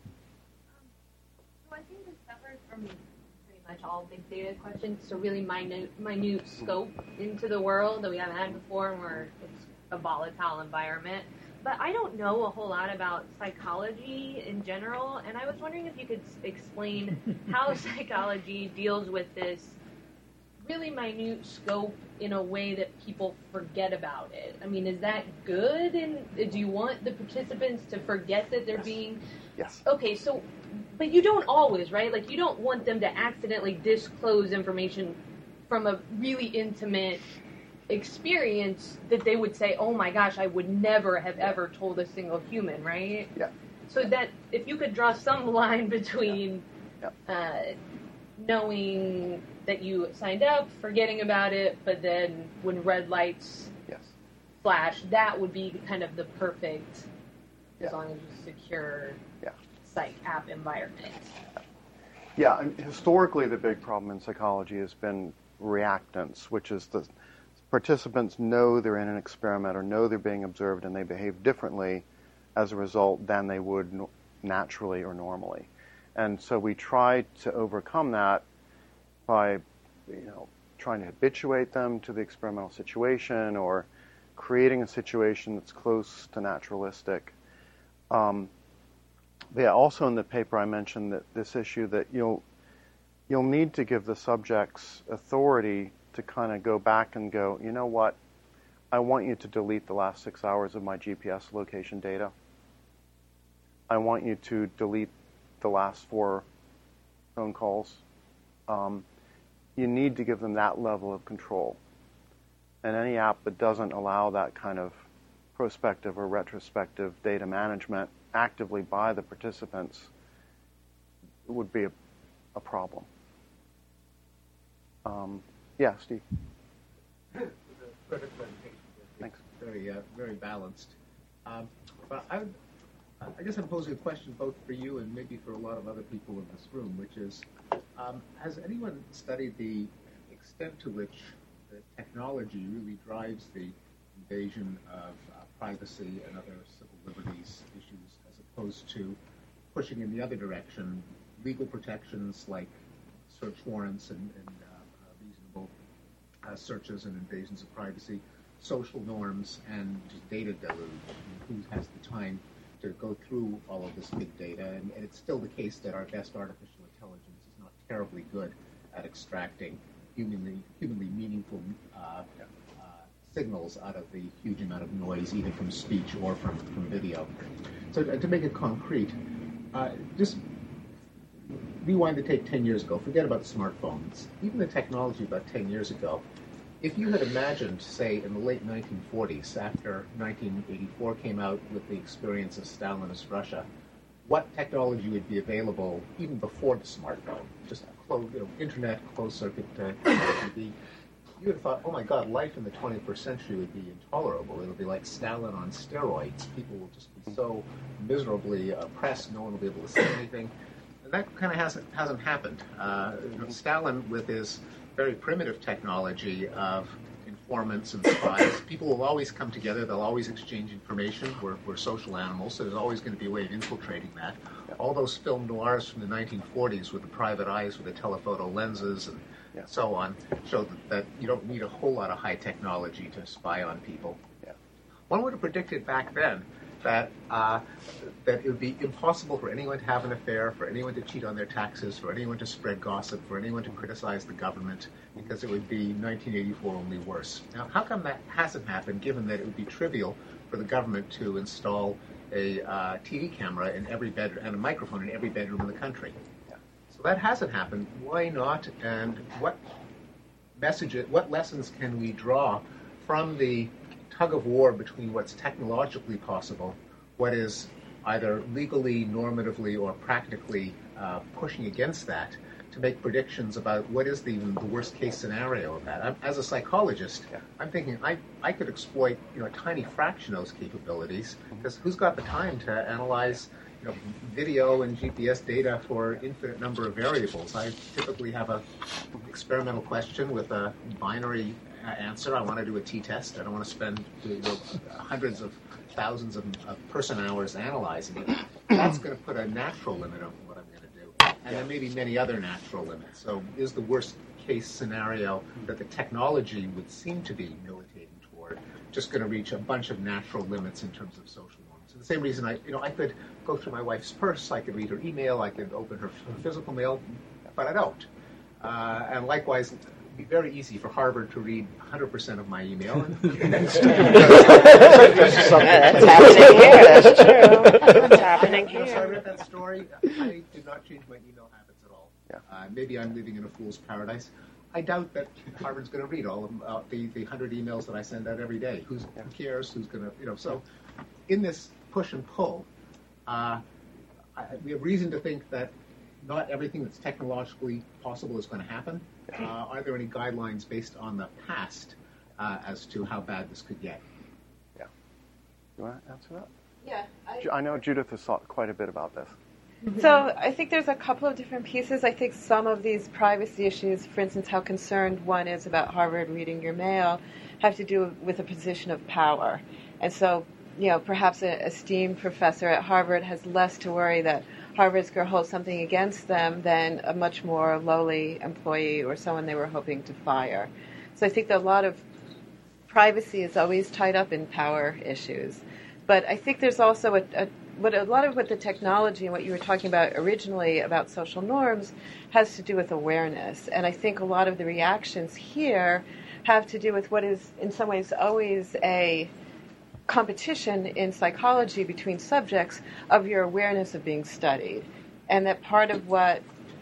So I think this covers for me pretty much all big data questions. So really minute, minute scope into the world that we haven't had before, and where it's a volatile environment. But I don't know a whole lot about psychology in general, and I was wondering if you could explain how psychology deals with this really minute scope in a way that people forget about it. I mean, is that good? And do you want the participants to forget that they're yes. being... Yes. Okay, so, but you don't always, right? Like, you don't want them to accidentally disclose information from a really intimate experience that they would say, oh my gosh, I would never have ever told a single human, right? Yeah. So that, if you could draw some line between yeah. Yeah. Uh, knowing that you signed up, forgetting about it, but then when red lights yes. flash, that would be kind of the perfect, yeah. as long as you secure yeah. psych app environment. Yeah, and historically the big problem in psychology has been reactance, which is the participants know they're in an experiment or know they're being observed and they behave differently as a result than they would no- naturally or normally. And so we try to overcome that by, you know, trying to habituate them to the experimental situation or creating a situation that's close to naturalistic. Um, yeah, also in the paper I mentioned that this issue that you'll you'll need to give the subjects authority to kind of go back and go, you know what, I want you to delete the last six hours of my G P S location data. I want you to delete the last four phone calls. Um, you need to give them that level of control. And any app that doesn't allow that kind of prospective or retrospective data management actively by the participants would be a, a problem. Um, yeah, Steve. Perfect presentation. Thanks. Very, uh, very balanced. Um, but I, would, I guess I'm posing a question both for you and maybe for a lot of other people in this room, which is, um, has anyone studied the extent to which the technology really drives the invasion of uh, privacy and other civil liberties issues, as opposed to pushing in the other direction, legal protections like search warrants and, and uh, uh, reasonable uh, searches and invasions of privacy, social norms, and just data deluge? And who has the time to go through all of this big data? And, and it's still the case that our best artificial intelligence is not terribly good at extracting humanly, humanly meaningful uh, uh, signals out of the huge amount of noise, either from speech or from, from video. So to, to make it concrete, uh, just rewind the tape ten years ago. Forget about smartphones. Even the technology about ten years ago, if you had imagined, say, in the late nineteen forties, after nineteen eighty-four came out with the experience of Stalinist Russia, what technology would be available even before the smartphone? Just closed, you know, internet, closed-circuit uh, T V. You would have thought, oh my God, life in the twenty-first century would be intolerable. It would be like Stalin on steroids. People will just be so miserably oppressed, no one will be able to say anything. And that kind of hasn't hasn't happened. Uh, you know, Stalin, with his very primitive technology of informants and spies, people will always come together. They'll always exchange information. We're, we're social animals, so there's always going to be a way of infiltrating that. All those film noirs from the nineteen forties with the private eyes with the telephoto lenses and yeah. so on show that, that you don't need a whole lot of high technology to spy on people. Yeah. One would have predicted back then that uh, that it would be impossible for anyone to have an affair, for anyone to cheat on their taxes, for anyone to spread gossip, for anyone to criticize the government, because it would be nineteen eighty-four only worse. Now, how come that hasn't happened, given that it would be trivial for the government to install a uh, T V camera in every bedroom and a microphone in every bedroom in the country? Yeah. So that hasn't happened. Why not? And what messages, what lessons can we draw from the tug of war between what's technologically possible, what is either legally, normatively, or practically uh, pushing against that, to make predictions about what is the, even the worst case scenario of that? I'm, as a psychologist, yeah. I'm thinking I, I could exploit you know a tiny fraction of those capabilities, because who's got the time to analyze you know video and G P S data for infinite number of variables? I typically have a experimental question with a binary answer. I want to do a t-test. I don't want to spend you know, hundreds of thousands of, of person hours analyzing it. That's going to put a natural limit on what I'm going to do. And there may be many other natural limits. So is the worst case scenario that the technology would seem to be militating toward just going to reach a bunch of natural limits in terms of social norms? For the same reason, I you know I could go through my wife's purse, I could read her email, I could open her, her physical mail, but I don't. Uh, and likewise, be very easy for Harvard to read one hundred percent of my email. That's happening here. That's true. That's happening here. So I read that story. I did not change my email habits at all. Yeah. Uh, maybe I'm living in a fool's paradise. I doubt that Harvard's going to read all of uh, the the hundred emails that I send out every day. Who's, who cares? Who's going to you know? So, in this push and pull, uh, I, we have reason to think that not everything that's technologically possible is going to happen. Uh, are there any guidelines based on the past uh, as to how bad this could get? Yeah. You want to answer that? Yeah. I, I know Judith has thought quite a bit about this. So I think there's a couple of different pieces. I think some of these privacy issues, for instance, how concerned one is about Harvard reading your mail, have to do with a position of power. And so, you know, perhaps an esteemed professor at Harvard has less to worry that Harvard's going to hold something against them than a much more lowly employee or someone they were hoping to fire. So I think that a lot of privacy is always tied up in power issues. But I think there's also a, a what a lot of what the technology and what you were talking about originally about social norms has to do with awareness. And I think a lot of the reactions here have to do with what is in some ways always a competition in psychology between subjects of your awareness of being studied. And that part of what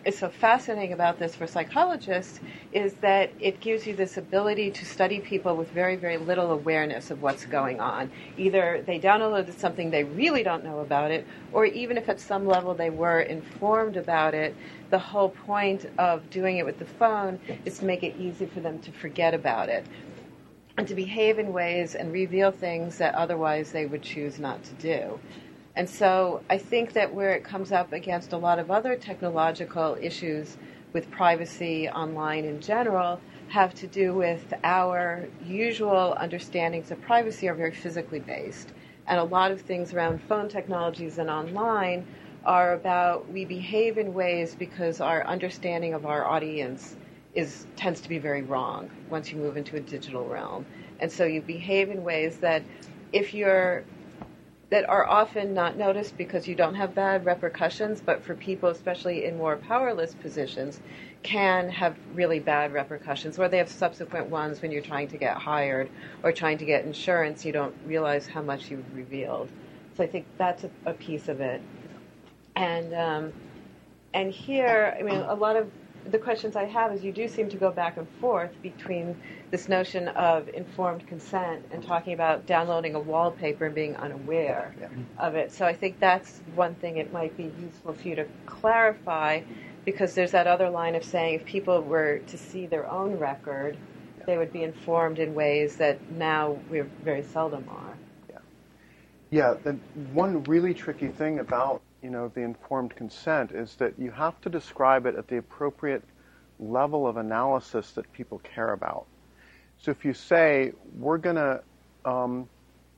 is so fascinating about this for psychologists is that it gives you this ability to study people with very, very little awareness of what's going on. Either they downloaded something they really don't know about it, or even if at some level they were informed about it, the whole point of doing it with the phone is to make it easy for them to forget about it and to behave in ways and reveal things that otherwise they would choose not to do. And so I think that where it comes up against a lot of other technological issues with privacy online in general have to do with our usual understandings of privacy are very physically based. And a lot of things around phone technologies and online are about we behave in ways because our understanding of our audience is tends to be very wrong once you move into a digital realm. And so you behave in ways that if you're that are often not noticed because you don't have bad repercussions, but for people, especially in more powerless positions, can have really bad repercussions, or they have subsequent ones when you're trying to get hired or trying to get insurance. You don't realize how much you've revealed. So I think that's a, a piece of it. And um, and here, I mean, a lot of the questions I have is you do seem to go back and forth between this notion of informed consent and talking about downloading a wallpaper and being unaware yeah. of it. So I think that's one thing it might be useful for you to clarify, because there's that other line of saying if people were to see their own record, yeah. they would be informed in ways that now we very seldom are. Yeah. Yeah, the one really tricky thing about you know, the informed consent is that you have to describe it at the appropriate level of analysis that people care about. So if you say, we're going to um,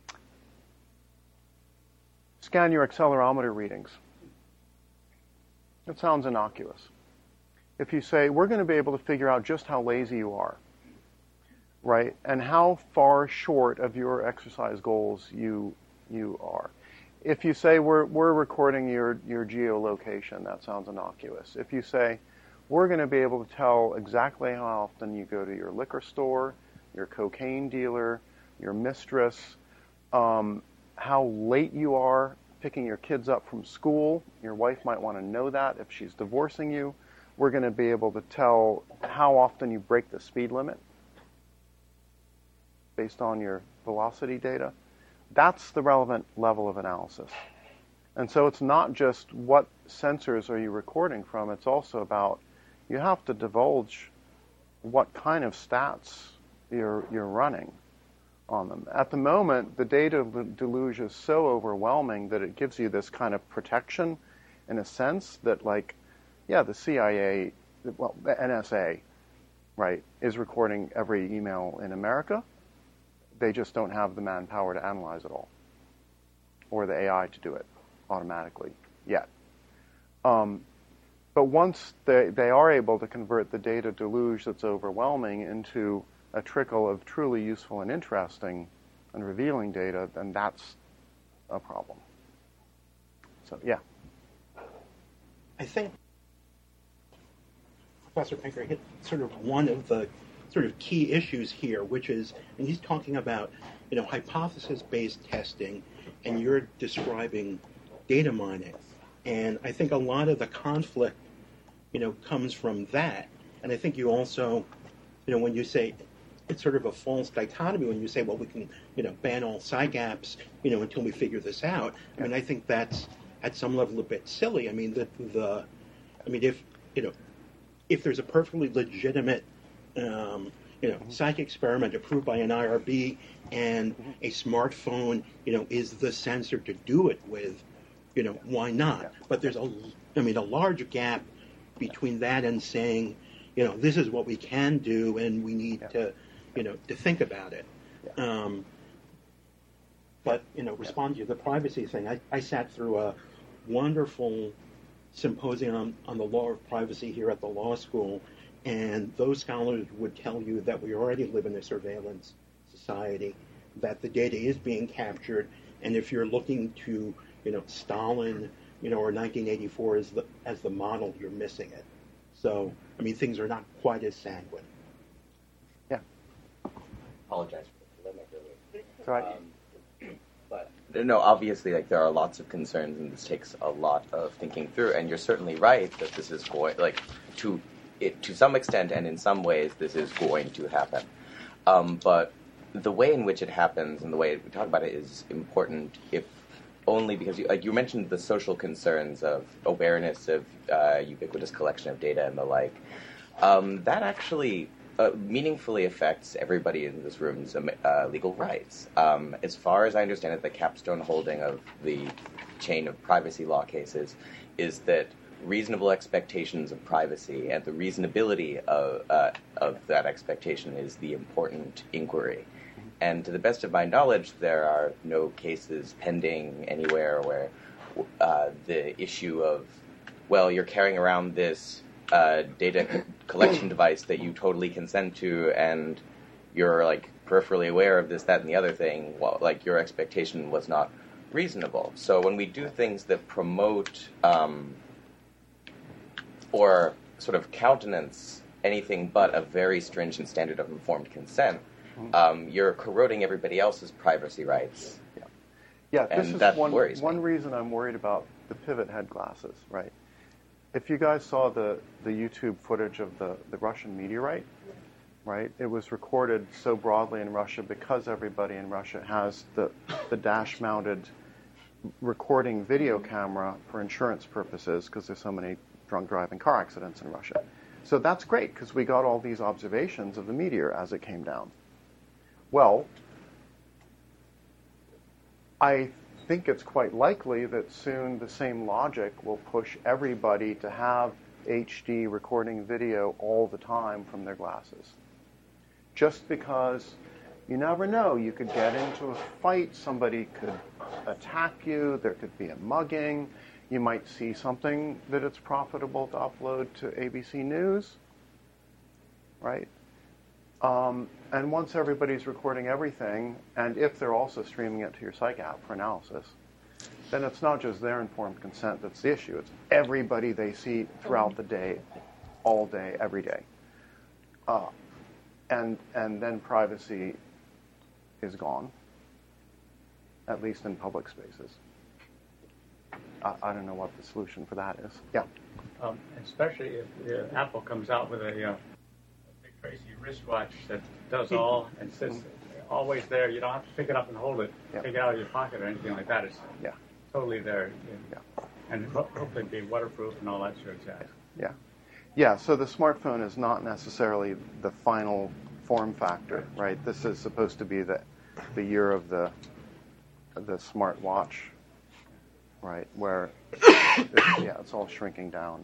scan your accelerometer readings, it sounds innocuous. If you say, we're going to be able to figure out just how lazy you are, right, and how far short of your exercise goals you you are. If you say we're we're recording your, your geolocation, that sounds innocuous. If you say we're going to be able to tell exactly how often you go to your liquor store, your cocaine dealer, your mistress, um, how late you are picking your kids up from school, your wife might want to know that if she's divorcing you. We're going to be able to tell how often you break the speed limit based on your velocity data. That's the relevant level of analysis. And so it's not just what sensors are you recording from, it's also about you have to divulge what kind of stats you're you're running on them. At the moment, the data deluge is so overwhelming that it gives you this kind of protection in a sense that, like, yeah, the C I A, well, the N S A, right, is recording every email in America. They just don't have the manpower to analyze it all, or the A I to do it automatically yet. Um, but once they, they are able to convert the data deluge that's overwhelming into a trickle of truly useful and interesting and revealing data, then that's a problem. So, yeah. I think Professor Pinker hit sort of one of the sort of key issues here, which is, and he's talking about, you know, hypothesis-based testing, and you're describing data mining. And I think a lot of the conflict, you know, comes from that. And I think you also, you know, when you say it's sort of a false dichotomy when you say, well, we can, you know, ban all psych apps, you know, until we figure this out. I mean, I think that's at some level a bit silly. I mean, the, the I mean, if, you know, if there's a perfectly legitimate Um, you know, mm-hmm. psych experiment approved by an I R B, and mm-hmm. a smartphone, you know, is the sensor to do it with, you know, why not? Yeah. But there's a, I mean, a large gap between that and saying, you know, this is what we can do, and we need yeah. to, you know, to think about it. Yeah. Um, but you know, respond to the privacy thing. I, I sat through a wonderful symposium on, on the law of privacy here at the law school. And those scholars would tell you that we already live in a surveillance society, that the data is being captured, and if you're looking to, you know, Stalin, you know, or nineteen eighty-four as the as the model, you're missing it. So, I mean, things are not quite as sanguine. Yeah. Apologize for the polemic earlier. That's right. Um, but No, obviously, like there are lots of concerns, and this takes a lot of thinking through. And you're certainly right that this is going, like, to it to some extent, and in some ways, this is going to happen. Um, but the way in which it happens and the way we talk about it is important, if only because, you, like you mentioned, the social concerns of awareness of uh, ubiquitous collection of data and the like. Um, that actually uh, meaningfully affects everybody in this room's uh, legal rights. Um, as far as I understand it, the capstone holding of the chain of privacy law cases is that reasonable expectations of privacy and the reasonability of, uh, of that expectation is the important inquiry. And to the best of my knowledge, there are no cases pending anywhere where uh, the issue of, well, you're carrying around this uh, data co- collection device that you totally consent to, and you're like peripherally aware of this, that, and the other thing. Well, like your expectation was not reasonable. So when we do things that promote um, or sort of countenance anything but a very stringent standard of informed consent, um, you're corroding everybody else's privacy rights. Yeah, yeah. This and is that one worries one me. reason I'm worried about the pivot head glasses, right? If you guys saw the, the YouTube footage of the, the Russian meteorite, right? It was recorded so broadly in Russia because everybody in Russia has the the dash-mounted recording video camera for insurance purposes because there's so many drunk driving car accidents in Russia. So that's great because we got all these observations of the meteor as it came down. Well, I think it's quite likely that soon the same logic will push everybody to have H D recording video all the time from their glasses. Just because you never know, you could get into a fight, somebody could attack you, there could be a mugging, you might see something that it's profitable to upload to A B C News, right? Um, and once everybody's recording everything, and if they're also streaming it to your Psych app for analysis, then it's not just their informed consent that's the issue. It's everybody they see throughout the day, all day, every day. Uh, and and then privacy is gone, at least in public spaces. I, I don't know what the solution for that is. Yeah. Um, especially if uh, Apple comes out with a, uh, a big crazy wristwatch that does all and sits always there. You don't have to pick it up and hold it, yeah. take it out of your pocket or anything like that. It's yeah. totally there. Yeah. And ho- hopefully be waterproof and all that sort of jazz. Yeah. Yeah, so the smartphone is not necessarily the final form factor, right? This is supposed to be the the year of the the smart watch, right? Where it's, yeah, it's all shrinking down.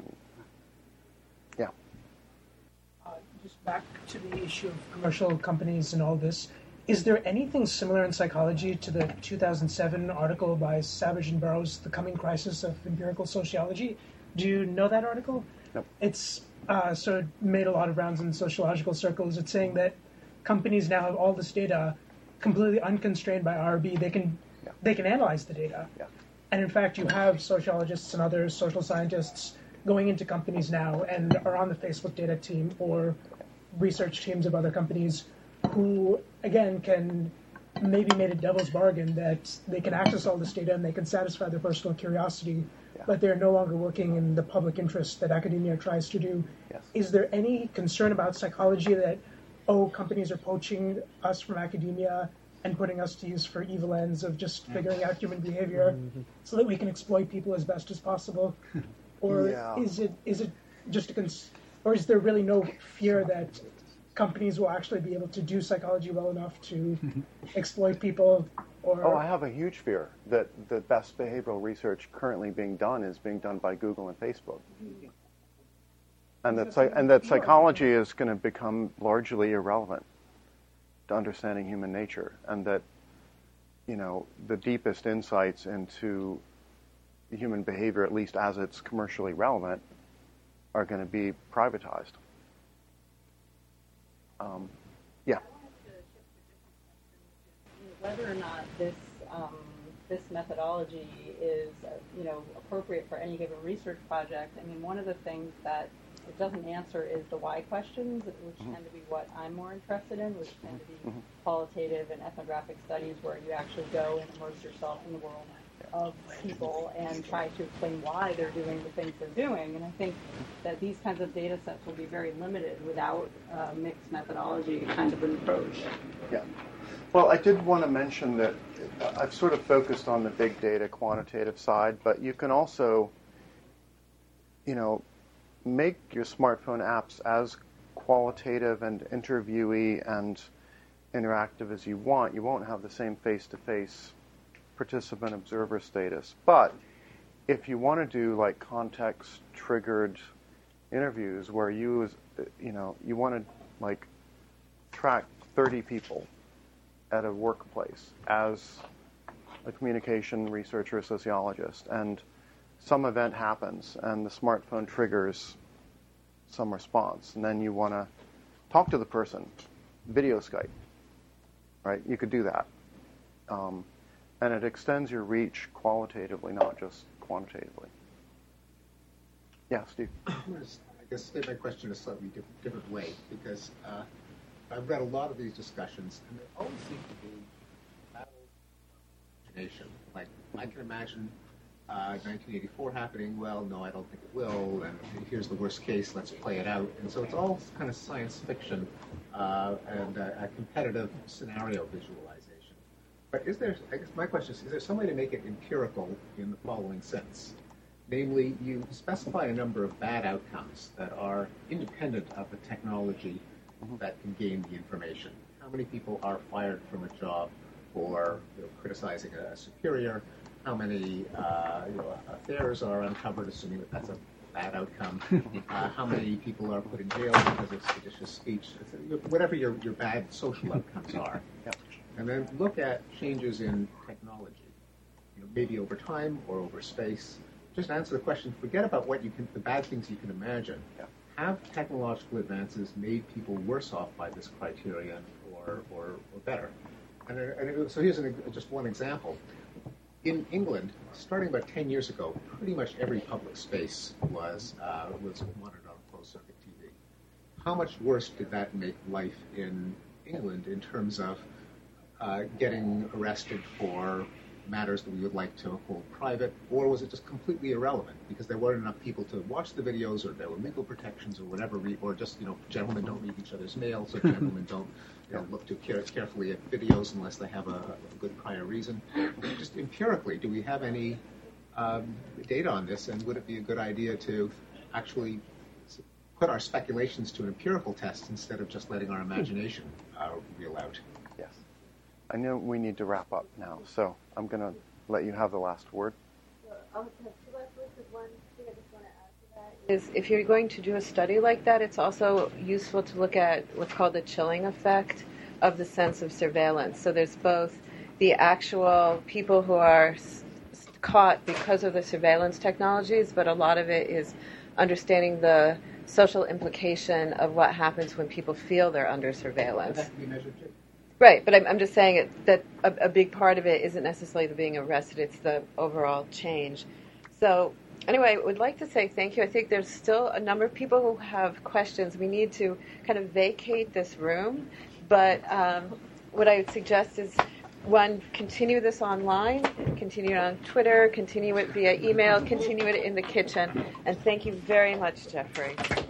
Yeah. Uh, just back to the issue of commercial companies and all this. Is there anything similar in psychology to the two thousand seven article by Savage and Burroughs, The Coming Crisis of Empirical Sociology? Do you know that article? Nope. It's uh, sort of made a lot of rounds in sociological circles. It's saying that companies now have all this data completely unconstrained by R B. They can yeah. they can analyze the data. Yeah. And in fact, you have sociologists and other social scientists going into companies now and are on the Facebook data team or research teams of other companies who, again, can maybe made a devil's bargain that they can access all this data and they can satisfy their personal curiosity, yeah. but they're no longer working in the public interest that academia tries to do. Yes. Is there any concern about psychology that, oh, companies are poaching us from academia and putting us to use for evil ends of just figuring out human behavior mm-hmm. so that we can exploit people as best as possible? Or yeah. is it is it just a cons- or is there really no fear that companies will actually be able to do psychology well enough to exploit people? Or oh, I have a huge fear that the best behavioral research currently being done is being done by Google and Facebook. And that, and that psychology is going to become largely irrelevant to understanding human nature, and that, you know, the deepest insights into human behavior, at least as it's commercially relevant, are going to be privatized. Um, yeah. Whether or not this um, this methodology is, uh, you know, appropriate for any given research project. I mean, one of the things that it doesn't answer is the why questions, which Mm-hmm. tend to be what I'm more interested in, which tend to be Mhm. qualitative and ethnographic studies where you actually go and immerse yourself in the world of people and try to explain why they're doing the things they're doing. And I think that these kinds of data sets will be very limited without uh, mixed methodology kind of an approach. Yeah. Well, I did want to mention that I've sort of focused on the big data quantitative side, but you can also, you know, make your smartphone apps as qualitative and interviewee and interactive as you want. You won't have the same face-to-face participant observer status. But if you want to do like context-triggered interviews where you, you know, you want to like track thirty people at a workplace as a communication researcher or sociologist, and some event happens and the smartphone triggers some response, and then you want to talk to the person, video Skype, right? You could do that. Um, and it extends your reach qualitatively, not just quantitatively. Yeah, Steve? I guess state my question a slightly different, different way, because uh, I've read a lot of these discussions, and they always seem to be battles of imagination. Like, I can imagine uh, nineteen eighty-four happening. Well, no, I don't think it will. And here's the worst case. Let's play it out. And so it's all kind of science fiction uh, and uh, a competitive scenario visualization. But is there? I guess my question is: is there some way to make it empirical in the following sense? Namely, you specify a number of bad outcomes that are independent of the technology that can gain the information. How many people are fired from a job for you know, criticizing a, a superior? How many uh, you know, affairs are uncovered, assuming that that's a bad outcome? uh, how many people are put in jail because of seditious speech? Whatever your, your bad social outcomes are. Yep. And then look at changes in technology, you know, maybe over time or over space. Just answer the question, forget about what you can, the bad things you can imagine. Yeah. Have technological advances made people worse off by this criterion or, or, or better? And, and so here's an, just one example. In England, starting about ten years ago, pretty much every public space was uh, was monitored on closed-circuit T V. How much worse did that make life in England in terms of uh, getting arrested for matters that we would like to hold private, or was it just completely irrelevant because there weren't enough people to watch the videos, or there were legal protections, or whatever, re- or just, you know, gentlemen don't read each other's mail, so gentlemen don't, you know, look too care- carefully at videos unless they have a, a good prior reason. Just empirically, do we have any um, data on this, and would it be a good idea to actually put our speculations to an empirical test instead of just letting our imagination uh, reel out? Yes. I know we need to wrap up now, so I'm going to let you have the last word. I'll have two last words, but one thing I just want to add to that is if you're going to do a study like that, it's also useful to look at what's called the chilling effect of the sense of surveillance. So there's both the actual people who are s- caught because of the surveillance technologies, but a lot of it is understanding the social implication of what happens when people feel they're under surveillance. That can be measured too. Right, but I'm, I'm just saying it, that a, a big part of it isn't necessarily the being arrested, it's the overall change. So anyway, I would like to say thank you. I think there's still a number of people who have questions. We need to kind of vacate this room, but um, what I would suggest is, one, continue this online, continue it on Twitter, continue it via email, continue it in the kitchen, and thank you very much, Jeffrey.